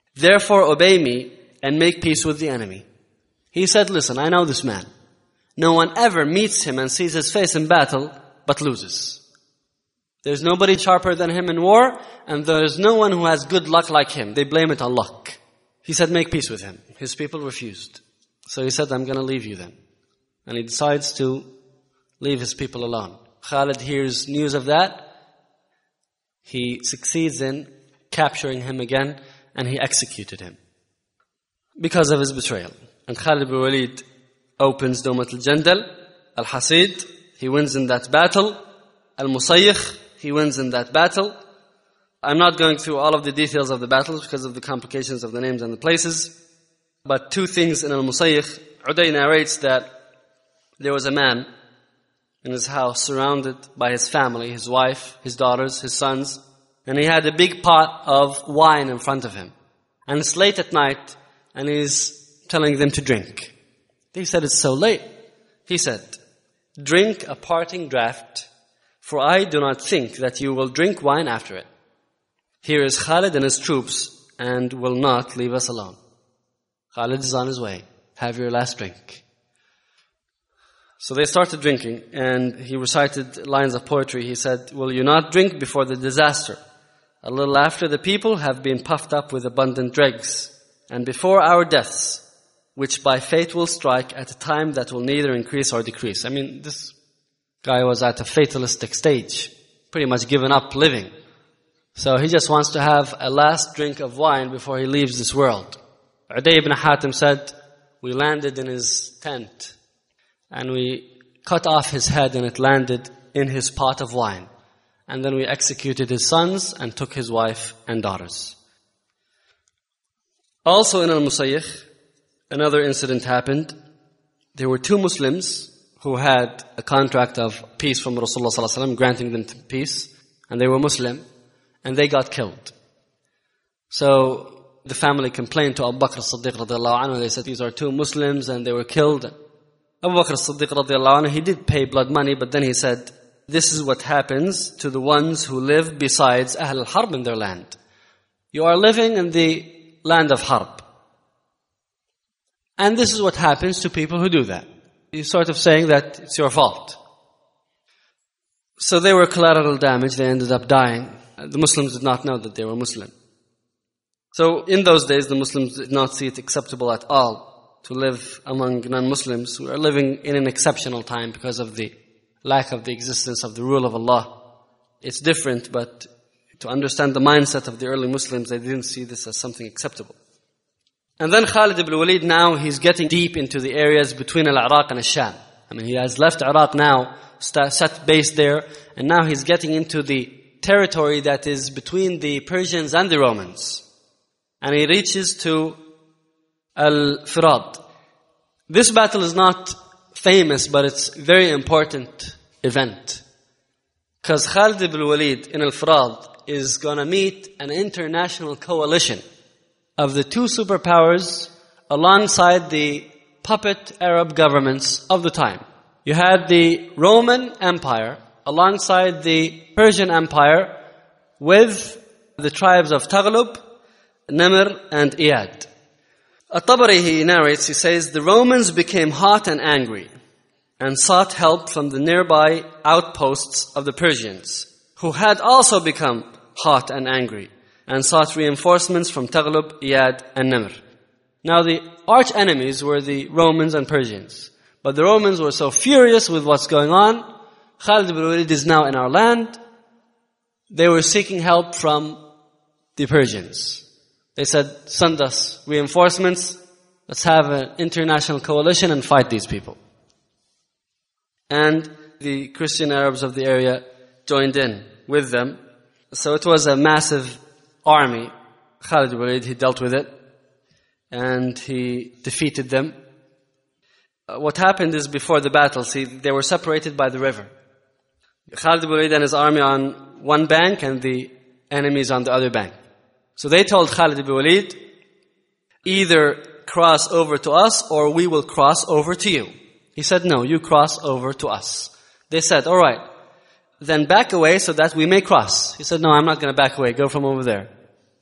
Therefore obey me and make peace with the enemy. He said, listen, I know this man. No one ever meets him and sees his face in battle, but loses. There's nobody sharper than him in war, and there's no one who has good luck like him. They blame it on luck. He said, make peace with him. His people refused. So he said, I'm going to leave you then. And he decides to leave his people alone. Khalid hears news of that. He succeeds in capturing him again, and he executed him because of his betrayal. And Khalid ibn Walid opens Dawmat al-Jandal, Al-Hasid. He wins in that battle. Al-Musayyikh, he wins in that battle. I'm not going through all of the details of the battles because of the complications of the names and the places. But two things in Al-Musayyikh. Uday narrates that there was a man in his house surrounded by his family, his wife, his daughters, his sons. And he had a big pot of wine in front of him. And it's late at night and he's telling them to drink. They said, it's so late. He said, drink a parting draught, for I do not think that you will drink wine after it. Here is Khalid and his troops, and will not leave us alone. Khalid is on his way. Have your last drink. So they started drinking, and he recited lines of poetry. He said, will you not drink before the disaster? A little after the people have been puffed up with abundant dregs, and before our deaths, which by fate will strike at a time that will neither increase or decrease. I mean, this guy was at a fatalistic stage, pretty much given up living. So he just wants to have a last drink of wine before he leaves this world. Uday ibn Hatim said, we landed in his tent and we cut off his head and it landed in his pot of wine. And then we executed his sons and took his wife and daughters. Also in Al-Musayyikh, another incident happened. There were two Muslims who had a contract of peace from Rasulullah sallallahu alaihi wasallam, granting them peace, and they were Muslim, and they got killed. So the family complained to Abu Bakr as-Siddiq radiallahu anhu. They said these are two Muslims and they were killed. Abu Bakr as-Siddiq radiallahu anhu, he did pay blood money, but then he said, this is what happens to the ones who live besides Ahl al-Harb in their land. You are living in the land of Harb. And this is what happens to people who do that. He's sort of saying that it's your fault. So they were collateral damage. They ended up dying. The Muslims did not know that they were Muslim. So in those days, the Muslims did not see it acceptable at all to live among non-Muslims who are living in an exceptional time because of the lack of the existence of the rule of Allah. It's different, but to understand the mindset of the early Muslims, they didn't see this as something acceptable. And then Khalid ibn Walid, now he's getting deep into the areas between Al-Iraq and Al-Sham. I mean, he has left Iraq now, set base there, and now he's getting into the territory that is between the Persians and the Romans. And he reaches to Al-Firad. This battle is not famous, but it's a very important event. Because Khalid ibn Walid in Al-Firad is going to meet an international coalition of the two superpowers alongside the puppet Arab governments of the time. You had the Roman Empire alongside the Persian Empire with the tribes of Taghlib, Namr, and Iyad. At-Tabari, he narrates, he says, the Romans became hot and angry and sought help from the nearby outposts of the Persians, who had also become hot and angry and sought reinforcements from Taghlib, Iyad, and Namr. Now the arch enemies were the Romans and Persians. But the Romans were so furious with what's going on. Khalid ibn Walid is now in our land. They were seeking help from the Persians. They said, send us reinforcements. Let's have an international coalition and fight these people. And the Christian Arabs of the area joined in with them. So it was a massive army. Khalid ibn Walid, he dealt with it. And he defeated them. Uh, what happened is before the battle, see, they were separated by the river. Khalid ibn Walid and his army on one bank and the enemies on the other bank. So they told Khalid ibn Walid, either cross over to us or we will cross over to you. He said, no, you cross over to us. They said, all right, then back away so that we may cross. He said, no, I'm not going to back away. Go from over there.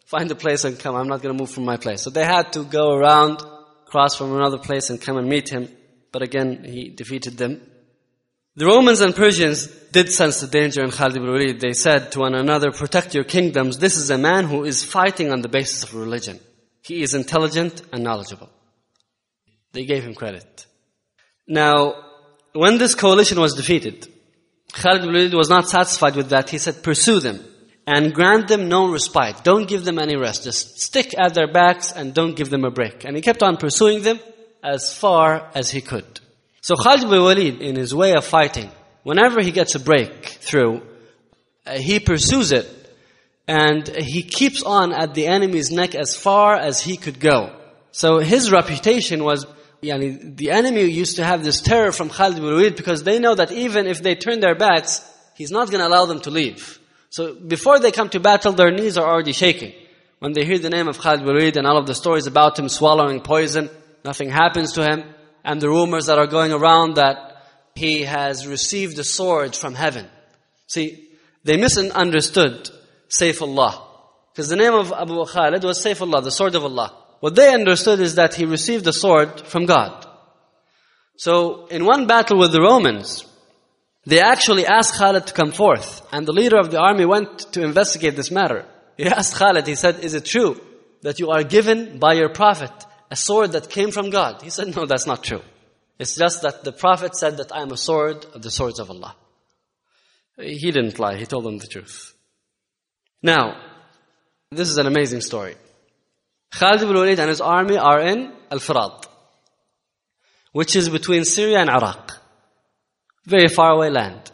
find a place and come. I'm not going to move from my place. So they had to go around, cross from another place and come and meet him. But again, he defeated them. The Romans and Persians did sense the danger in Khalid ibn Walid. They said to one another, protect your kingdoms. This is a man who is fighting on the basis of religion. He is intelligent and knowledgeable. They gave him credit. Now, when this coalition was defeated, Khalid ibn Walid was not satisfied with that. He said, pursue them and grant them no respite. Don't give them any rest. Just stick at their backs and don't give them a break. And he kept on pursuing them as far as he could. So Khalid ibn Walid, in his way of fighting, whenever he gets a breakthrough, uh, he pursues it and he keeps on at the enemy's neck as far as he could go. So his reputation was, yani, the enemy used to have this terror from Khalid ibn Walid because they know that even if they turn their backs, he's not going to allow them to leave. So before they come to battle, their knees are already shaking. When they hear the name of Khalid ibn Walid and all of the stories about him swallowing poison, nothing happens to him, and the rumors that are going around that he has received a sword from heaven. See, they misunderstood Sayfullah. Because the name of Abu Khalid was Sayfullah, the sword of Allah. What they understood is that he received the sword from God. So, in one battle with the Romans, they actually asked Khalid to come forth. And the leader of the army went to investigate this matter. He asked Khalid, he said, is it true that you are given by your prophet a sword that came from God? He said, no, that's not true. It's just that the prophet said that I am a sword of the swords of Allah. He didn't lie. He told them the truth. Now, this is an amazing story. Khalid ibn Walid and his army are in Al-Firat, which is between Syria and Iraq. Very far away land.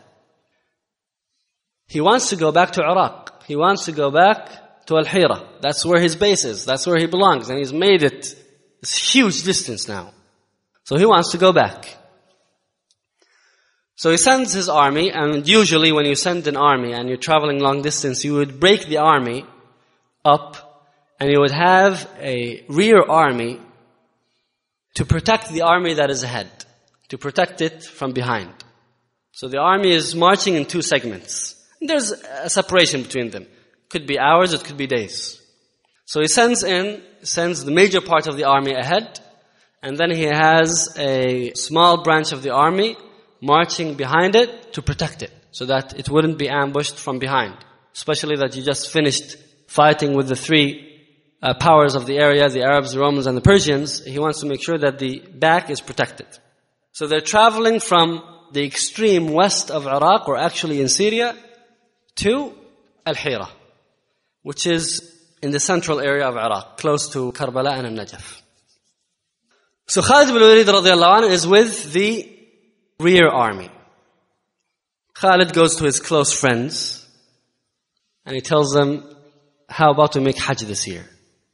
He wants to go back to Iraq. He wants to go back to Al-Hira. That's where his base is. That's where he belongs. And he's made it this huge distance now. So he wants to go back. So he sends his army, and usually when you send an army and you're traveling long distance, you would break the army up and you would have a rear army to protect the army that is ahead, to protect it from behind. So the army is marching in two segments. There's a separation between them. It could be hours, it could be days. So he sends in, sends the major part of the army ahead, and then he has a small branch of the army marching behind it to protect it, so that it wouldn't be ambushed from behind. Especially that you just finished fighting with the three uh, powers of the area, the Arabs, the Romans, and the Persians. He wants to make sure that the back is protected. So they're traveling from the extreme west of Iraq, or actually in Syria, to Al-Hira, which is in the central area of Iraq, close to Karbala and Al-Najaf. So Khalid ibn Walid radiallahu anhu is with the rear army. Khalid goes to his close friends and he tells them, how about we make Hajj this year?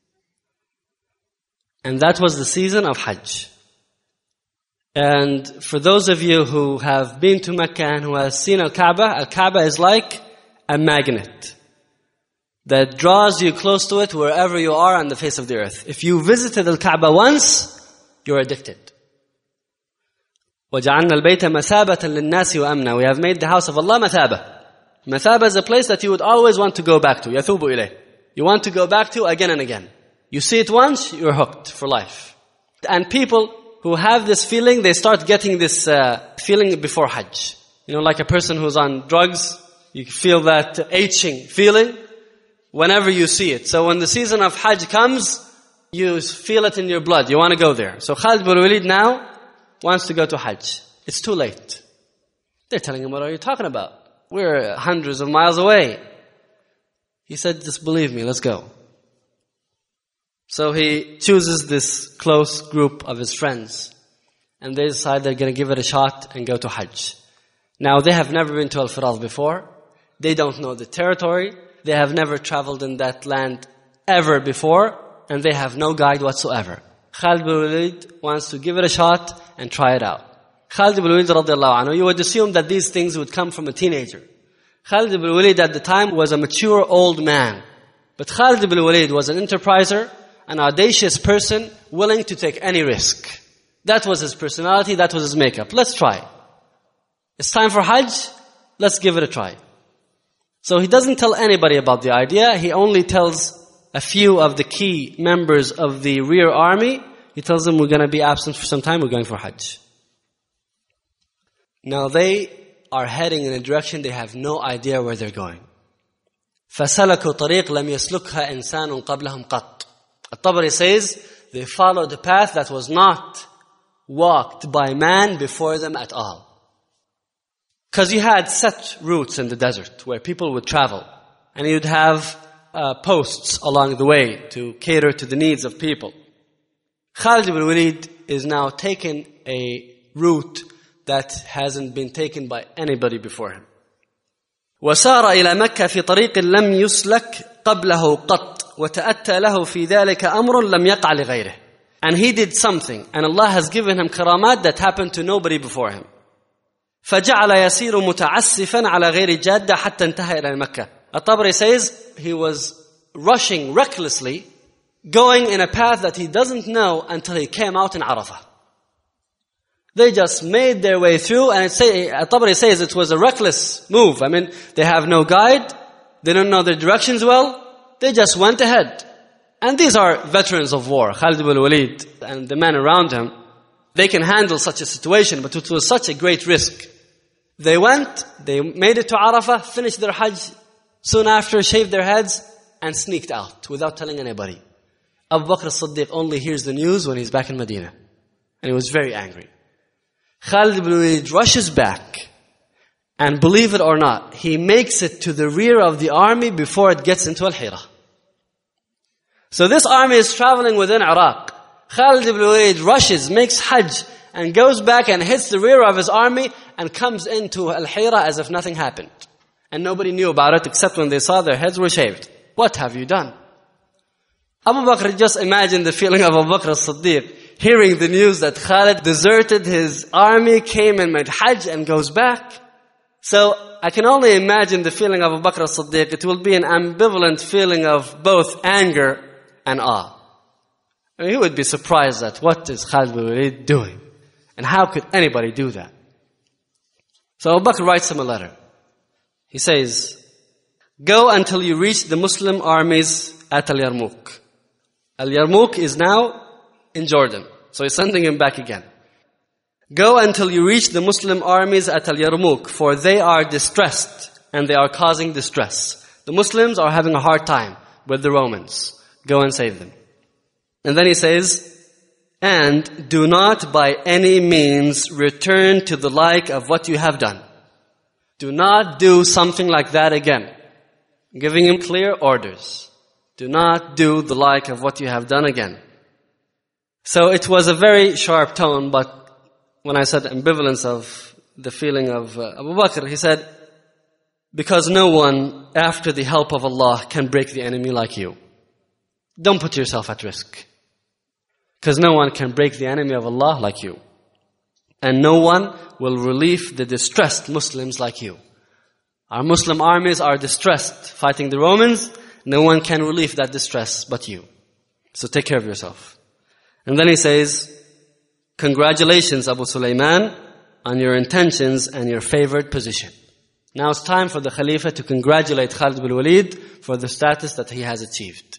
And that was the season of Hajj. And for those of you who have been to Mecca and who have seen Al-Kaaba, Al-Kaaba is like a magnet that draws you close to it wherever you are on the face of the earth. If you visited Al-Kaaba once, you're addicted. وَجَعَلْنَا الْبَيْتَ مَثَابَةً لِلنَّاسِ وَأَمْنًا. We have made the house of Allah mathaba. Mathaba is a place that you would always want to go back to. يَثُوبُ إِلَيْهِ. You want to go back to again and again. You see it once, you're hooked for life. And people who have this feeling, they start getting this uh, feeling before Hajj. You know, like a person who's on drugs, you feel that aching feeling whenever you see it. So when the season of Hajj comes, you feel it in your blood. You want to go there. So Khalid ibn Walid now wants to go to Hajj. It's too late. They're telling him, what are you talking about? We're hundreds of miles away. He said, just believe me, let's go. So he chooses this close group of his friends. And they decide they're going to give it a shot and go to Hajj. Now they have never been to Al-Firat before. They don't know the territory. They have never traveled in that land ever before. And they have no guide whatsoever. Khalid ibn Walid wants to give it a shot and try it out. Khalid ibn Walid radiallahu anhu, you would assume that these things would come from a teenager. Khalid ibn Walid at the time was a mature old man. But Khalid ibn Walid was an enterpriser, an audacious person, willing to take any risk. That was his personality, that was his makeup. Let's try. It's time for Hajj, let's give it a try. So he doesn't tell anybody about the idea, he only tells a few of the key members of the rear army, he tells them, we're going to be absent for some time, we're going for Hajj. Now they are heading in a direction they have no idea where they're going. فَسَلَكُوا طَرِيقٍ لَمْ يَسْلُكْهَا إِنسَانٌ قَبْلَهُمْ قَطْ. At-Tabari says, they followed a path that was not walked by man before them at all. Because you had set routes in the desert where people would travel. And you'd have uh, posts along the way to cater to the needs of people. Khalid ibn Walid is now taking a route that hasn't been taken by anybody before him. وسار إلى مكة في طريق لم يسلك قبله قط وتأتى له في ذلك أمر لم يقع لغيره. And he did something, and Allah has given him karamat that happened to nobody before him. فجعل يسير متعسفا على غير جادة حتى انتهى إلى مكة. At-Tabari says he was rushing recklessly, going in a path that he doesn't know until he came out in Arafah. They just made their way through, and it say, At-Tabari says it was a reckless move. I mean, they have no guide, they don't know their directions well, they just went ahead. And these are veterans of war, Khalid ibn Walid and the men around him. They can handle such a situation, but it was such a great risk. They went, they made it to Arafah, finished their Hajj, soon after shaved their heads, and sneaked out without telling anybody. Abu Bakr as-Siddiq only hears the news when he's back in Medina. And he was very angry. Khalid ibn Walid rushes back, and believe it or not, he makes it to the rear of the army before it gets into Al-Hira. So this army is traveling within Iraq. Khalid ibn Walid rushes, makes Hajj, and goes back and hits the rear of his army and comes into Al-Hira as if nothing happened. And nobody knew about it except when they saw their heads were shaved. What have you done? Abu Bakr, just imagine the feeling of Abu Bakr as-Siddiq hearing the news that Khalid deserted his army, came and made Hajj and goes back. So I can only imagine the feeling of Abu Bakr as-Siddiq. It will be an ambivalent feeling of both anger and awe. I mean, he would be surprised at what is Khalid ibn Walid doing? And how could anybody do that? So Abu Bakr writes him a letter. He says, go until you reach the Muslim armies at Al-Yarmouk. Al-Yarmouk is now in Jordan. So he's sending him back again. Go until you reach the Muslim armies at Al-Yarmouk, for they are distressed and they are causing distress. The Muslims are having a hard time with the Romans. Go and save them. And then he says, and do not by any means return to the like of what you have done. Do not do something like that again. Giving him clear orders. Do not do the like of what you have done again. So it was a very sharp tone, but when I said ambivalence of the feeling of uh, Abu Bakr, he said, because no one, after the help of Allah, can break the enemy like you. Don't put yourself at risk. Because no one can break the enemy of Allah like you. And no one will relieve the distressed Muslims like you. Our Muslim armies are distressed fighting the Romans. No one can relieve that distress but you. So take care of yourself. And then he says, congratulations, Abu Sulaiman, on your intentions and your favored position. Now it's time for the Khalifa to congratulate Khalid ibn Walid for the status that he has achieved.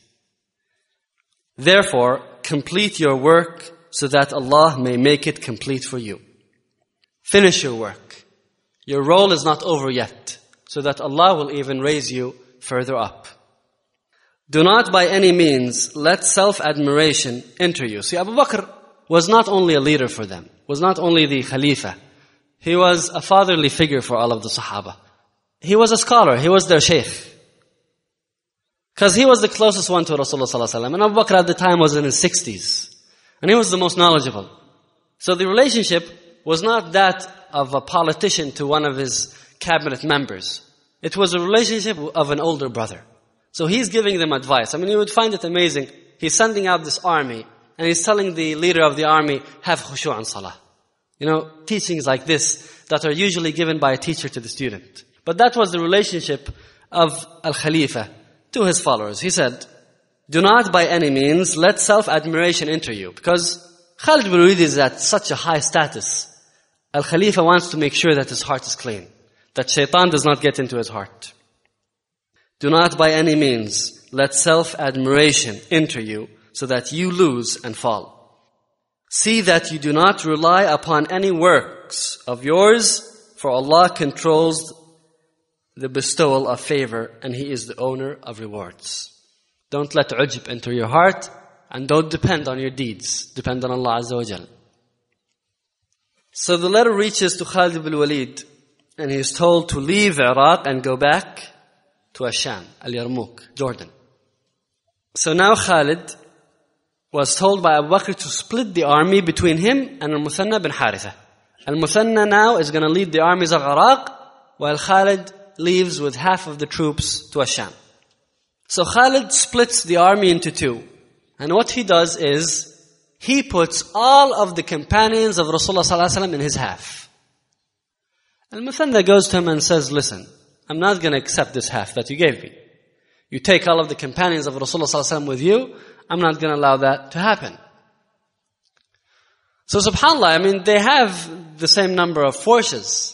Therefore, complete your work so that Allah may make it complete for you. Finish your work. Your role is not over yet, so that Allah will even raise you further up. Do not by any means let self-admiration enter you. See, Abu Bakr was not only a leader for them, was not only the Khalifa. He was a fatherly figure for all of the Sahaba. He was a scholar. He was their sheikh. Because he was the closest one to Rasulullah sallallahu alaihi wasallam. And Abu Bakr at the time was in his sixties. And he was the most knowledgeable. So the relationship was not that of a politician to one of his cabinet members. It was a relationship of an older brother. So he's giving them advice. I mean, you would find it amazing. He's sending out this army, and he's telling the leader of the army, have khushu' and salah. You know, teachings like this that are usually given by a teacher to the student. But that was the relationship of Al-Khalifa to his followers. He said, do not by any means let self-admiration enter you. Because Khalid ibn Walid is at such a high status. Al-Khalifa wants to make sure that his heart is clean. That shaitan does not get into his heart. Do not by any means let self-admiration enter you so that you lose and fall. See that you do not rely upon any works of yours, for Allah controls the bestowal of favor and He is the owner of rewards. Don't let ujb enter your heart and don't depend on your deeds. Depend on Allah Azza wa Jal. So the letter reaches to Khalid ibn Walid and he is told to leave Iraq and go back to Asham, Al-Yarmouk, Jordan. So now Khalid was told by Abu Bakr to split the army between him and Al-Muthanna bin Haritha. Al-Muthanna now is going to lead the armies of Iraq, while Khalid leaves with half of the troops to Asham. So Khalid splits the army into two. And what he does is, he puts all of the companions of Rasulullah sallallahu alaihi wasallam in his half. Al-Muthanna goes to him and says, listen, I'm not going to accept this half that you gave me. You take all of the companions of Rasulullah sallallahu alaihi wasallam with you, I'm not going to allow that to happen. So subhanAllah, I mean, they have the same number of forces.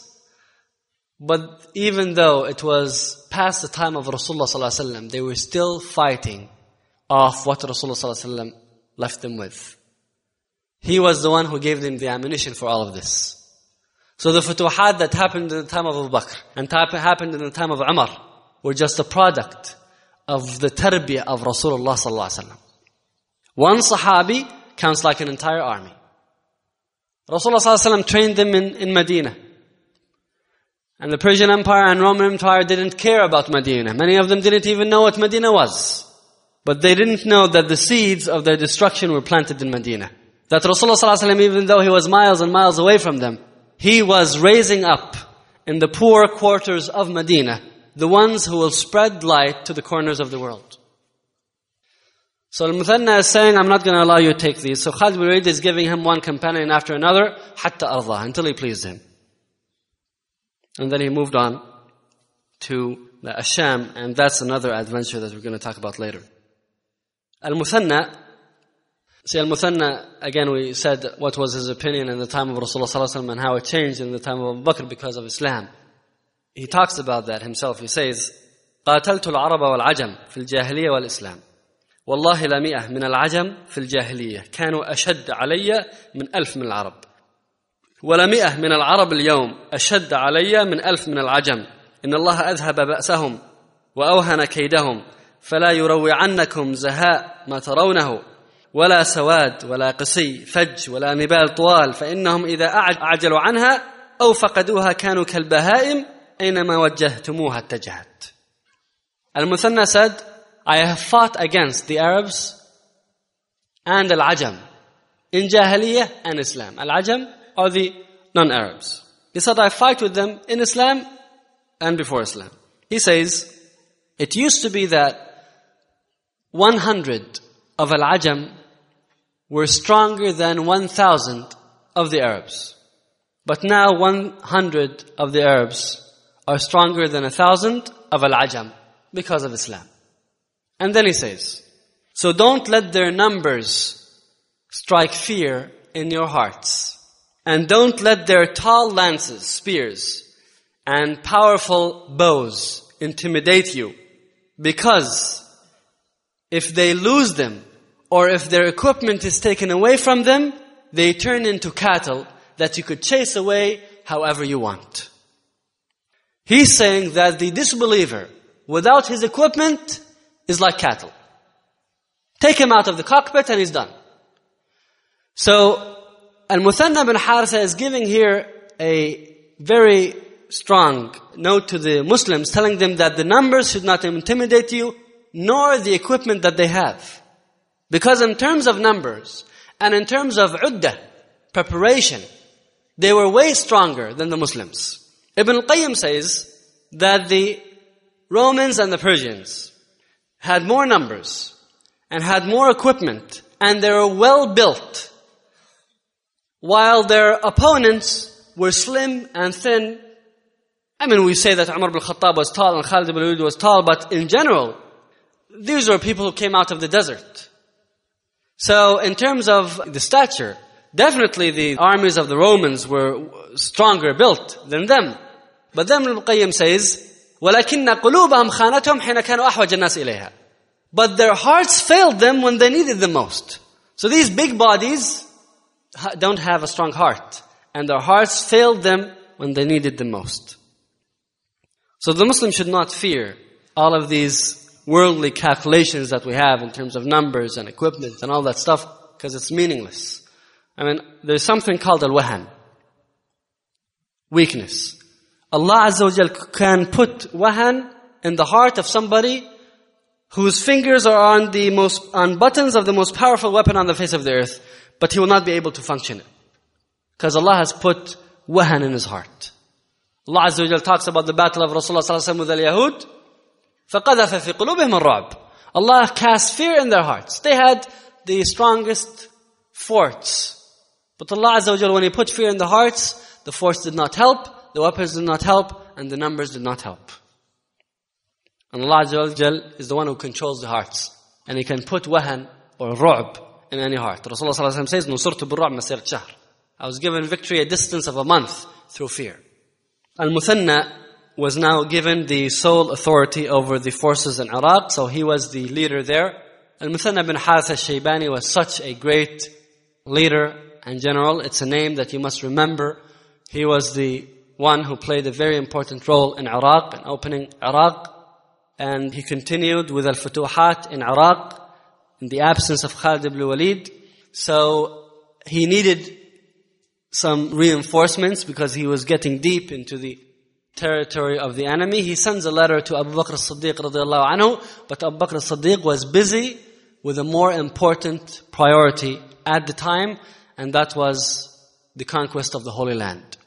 But even though it was past the time of Rasulullah sallallahu alaihi wasallam, they were still fighting off what Rasulullah sallallahu alaihi wasallam left them with. He was the one who gave them the ammunition for all of this. So the futuhat that happened in the time of Abu Bakr and happened in the time of Umar were just a product of the tarbiyah of Rasulullah sallallahu alaihi wasallam. One sahabi counts like an entire army. Rasulullah sallallahu alaihi wasallam trained them in, in Medina. And the Persian Empire and Roman Empire didn't care about Medina. Many of them didn't even know what Medina was. But they didn't know that the seeds of their destruction were planted in Medina. That Rasulullah sallallahu alaihi wasallam, even though he was miles and miles away from them, he was raising up in the poor quarters of Medina the ones who will spread light to the corners of the world. So Al-Muthanna is saying, I'm not going to allow you to take these. So Khalid bin Walid is giving him one companion after another, hatta ardah, until he pleased him. And then he moved on to the Asham, and that's another adventure that we're going to talk about later. Al-Muthanna, see Al-Muthanna, again we said what was his opinion in the time of Rasulullah sallallahu alaihi wasallam and how it changed in the time of Abu Bakr because of Islam. He talks about that himself. He says, قاتلت العرب والعجم في الجاهلية والإسلام. والله لمئة من العجم في الجاهلية كانوا أشد علي من ألف من العرب. ولمئة من العرب اليوم أشد علي من ألف من العجم. إن الله أذهب بأسهم وأوهن كيدهم فلا يروعنكم زهاء ما ترونه ولا سواد ولا قصي فج ولا نبال طوال فإنهم إذا أعجلوا عنها أو فقدوها كانوا كالبهائم أينما وجهتموها اتجهت. Al-Muthanna said, I have fought against the Arabs and Al-Ajam in Jahiliyyah and Islam. Al-Ajam are the non-Arabs. He said, I fight with them in Islam and before Islam. He says, it used to be that one hundred of Al-Ajam were stronger than one thousand of the Arabs. But now one hundred of the Arabs are stronger than a thousand of Al-Ajam because of Islam. And then he says, so don't let their numbers strike fear in your hearts. And don't let their tall lances, spears, and powerful bows intimidate you. Because if they lose them, or if their equipment is taken away from them, they turn into cattle that you could chase away however you want. He's saying that the disbeliever, without his equipment, is like cattle. Take him out of the cockpit and he's done. So, Al-Muthanna bin Haritha is giving here a very strong note to the Muslims, telling them that the numbers should not intimidate you, nor the equipment that they have. Because in terms of numbers, and in terms of uddah, preparation, they were way stronger than the Muslims. Ibn al-Qayyim says that the Romans and the Persians had more numbers, and had more equipment, and they were well built, while their opponents were slim and thin. I mean, we say that Umar ibn Khattab was tall and Khalid ibn Walid was tall, but in general, these were people who came out of the desert. So, in terms of the stature, definitely the armies of the Romans were stronger built than them. But then Ibn al-Qayyim says, وَلَكِنَّ قُلُوبَهُمْ خَانَتْهُمْ حِينَ كَانُوا أَحْوَجَ النَّاسِ إِلَيْهَا. but their hearts failed them when they needed the most. So these big bodies don't have a strong heart, and their hearts failed them when they needed the most. So the Muslim should not fear all of these worldly calculations that we have in terms of numbers and equipment and all that stuff, because it's meaningless. I mean, there's something called al-wahan, weakness. Allah Azza wa Jal can put wahan in the heart of somebody whose fingers are on the most, on buttons of the most powerful weapon on the face of the earth, but he will not be able to function it. Because Allah has put wahan in his heart. Allah Azza wa Jal talks about the battle of Rasulullah sallallahu alaihi wasallam with al-Yahud. فَقَذَفَ فِي قُلُوبِهِمُ الرُّعْبِ. Allah cast fear in their hearts. They had the strongest forts. But Allah Azza wa Jal, when He put fear in the hearts, the forts did not help, the weapons did not help, and the numbers did not help. And Allah Azza wa Jal is the one who controls the hearts. And He can put wahan or ru'b in any heart. Rasulullah sallallahu alaihi wasallam says, نُصُرْتُ بِالرُّعْبِ مَسِيرَةَ شَهْرٍ. I was given victory a distance of a month through fear. Al-Muthanna was now given the sole authority over the forces in Iraq, so he was the leader there. Al-Muthanna bin Harith al-Shaybani was such a great leader and general. It's a name that you must remember. He was the one who played a very important role in Iraq, in opening Iraq. And he continued with al-Futuhat in Iraq, in the absence of Khalid ibn Walid. So he needed some reinforcements because he was getting deep into the territory of the enemy. He sends a letter to Abu Bakr as-Siddiq radiyallahu anhu, but Abu Bakr as-Siddiq was busy with a more important priority at the time, and that was the conquest of the Holy Land.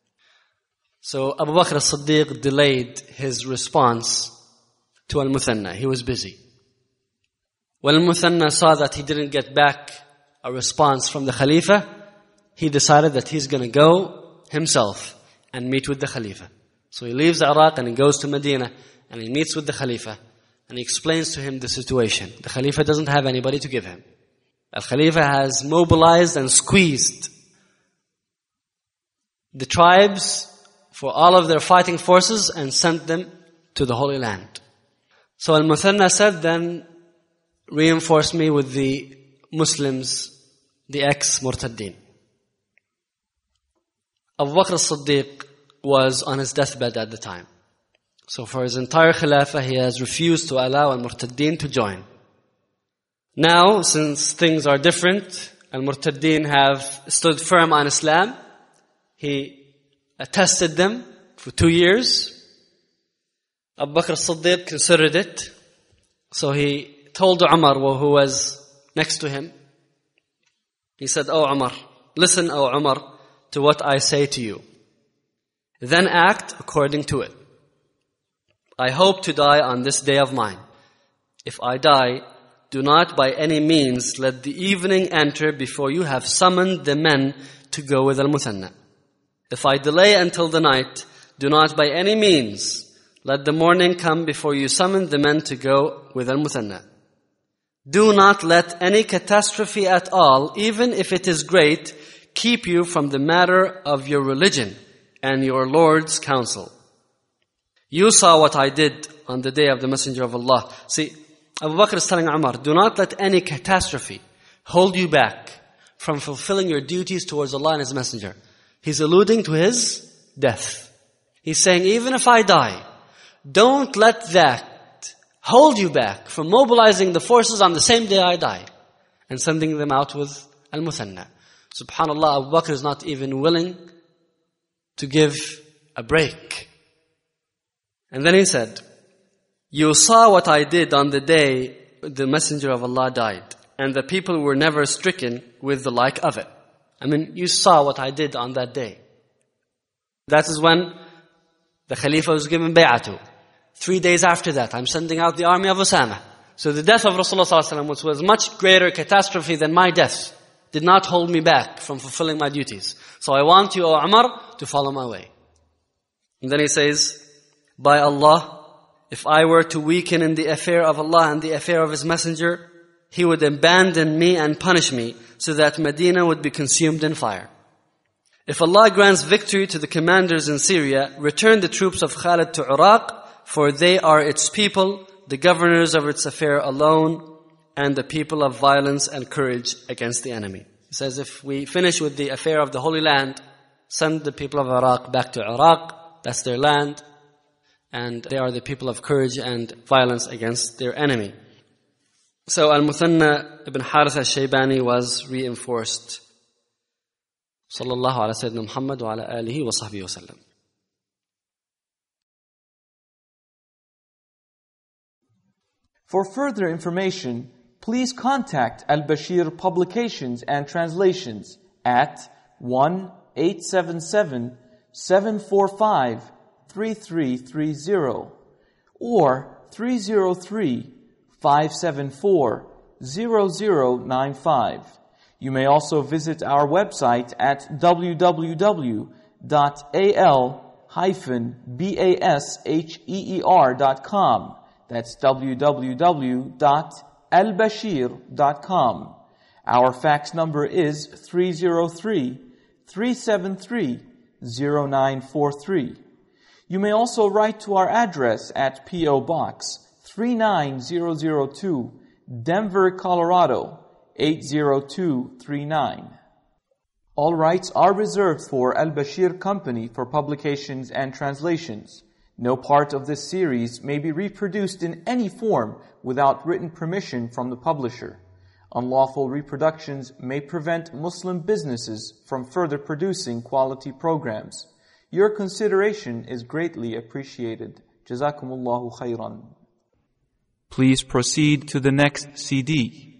So Abu Bakr as-Siddiq delayed his response to Al-Muthanna. He was busy. When Al-Muthanna saw that he didn't get back a response from the Khalifa, he decided that he's going to go himself and meet with the Khalifa. So he leaves Iraq and he goes to Medina and he meets with the Khalifa and he explains to him the situation. The Khalifa doesn't have anybody to give him. Al-Khalifa has mobilized and squeezed the tribes for all of their fighting forces and sent them to the Holy Land. So Al-Muthanna said, then reinforce me with the Muslims, the ex-Murtaddin. Abu Bakr as-Siddiq was on his deathbed at the time. So for his entire Khilafah, he has refused to allow Al-Murtaddin to join. Now, since things are different, Al-Murtaddin have stood firm on Islam. He attested them for two years. Abu Bakr as-Siddiq considered it. So he told Umar, who was next to him, he said, "Oh Umar, listen, O Umar, to what I say to you. Then act according to it. I hope to die on this day of mine. If I die, do not by any means let the evening enter before you have summoned the men to go with Al-Muthanna. If I delay until the night, do not by any means let the morning come before you summon the men to go with Al-Muthanna. Do not let any catastrophe at all, even if it is great, keep you from the matter of your religion and your Lord's counsel. You saw what I did on the day of the Messenger of Allah." See, Abu Bakr is telling Umar, do not let any catastrophe hold you back from fulfilling your duties towards Allah and His Messenger. He's alluding to his death. He's saying, even if I die, don't let that hold you back from mobilizing the forces on the same day I die and sending them out with Al-Muthanna. Subhanallah, Abu Bakr is not even willing to give a break. And then he said, you saw what I did on the day the Messenger of Allah died, and the people were never stricken with the like of it. I mean, you saw what I did on that day. That is when the Khalifa was given bay'atu. Three days after that, I'm sending out the army of Osama. So the death of Rasulullah sallallahu alaihi wasallam, which was much greater catastrophe than my death, did not hold me back from fulfilling my duties. So I want you, O Umar, to follow my way. And then he says, by Allah, if I were to weaken in the affair of Allah and the affair of His Messenger, He would abandon me and punish me, so that Medina would be consumed in fire. If Allah grants victory to the commanders in Syria, return the troops of Khalid to Iraq, for they are its people the governors of its affair alone, and the people of violence and courage against the enemy. He says, if we finish with the affair of the Holy Land, send the people of Iraq back to Iraq, that's their land, and they are the people of courage and violence against their enemy. So Al-Muthanna ibn Harith al-Shaybani was reinforced. Sallallahu ala Sayyidina Muhammad wa ala alihi wa sahbihi wa sallam. For further information, please contact Al-Bashir Publications and Translations at one eight seven seven, seven four five, three three three zero or three zero three, five seven four, zero zero nine five. You may also visit our website at w w w dot a l dash basheer dot com. That's w w w dot al bashir dot com. Our fax number is three zero three, three seven three, zero nine four three. You may also write to our address at P O Box three nine zero zero two, Denver, Colorado eight zero two three nine. All rights are reserved for Al-Bashir Company for publications and translations. No part of this series may be reproduced in any form without written permission from the publisher. Unlawful reproductions may prevent Muslim businesses from further producing quality programs. Your consideration is greatly appreciated. Jazakumullahu khairan. Please proceed to the next C D.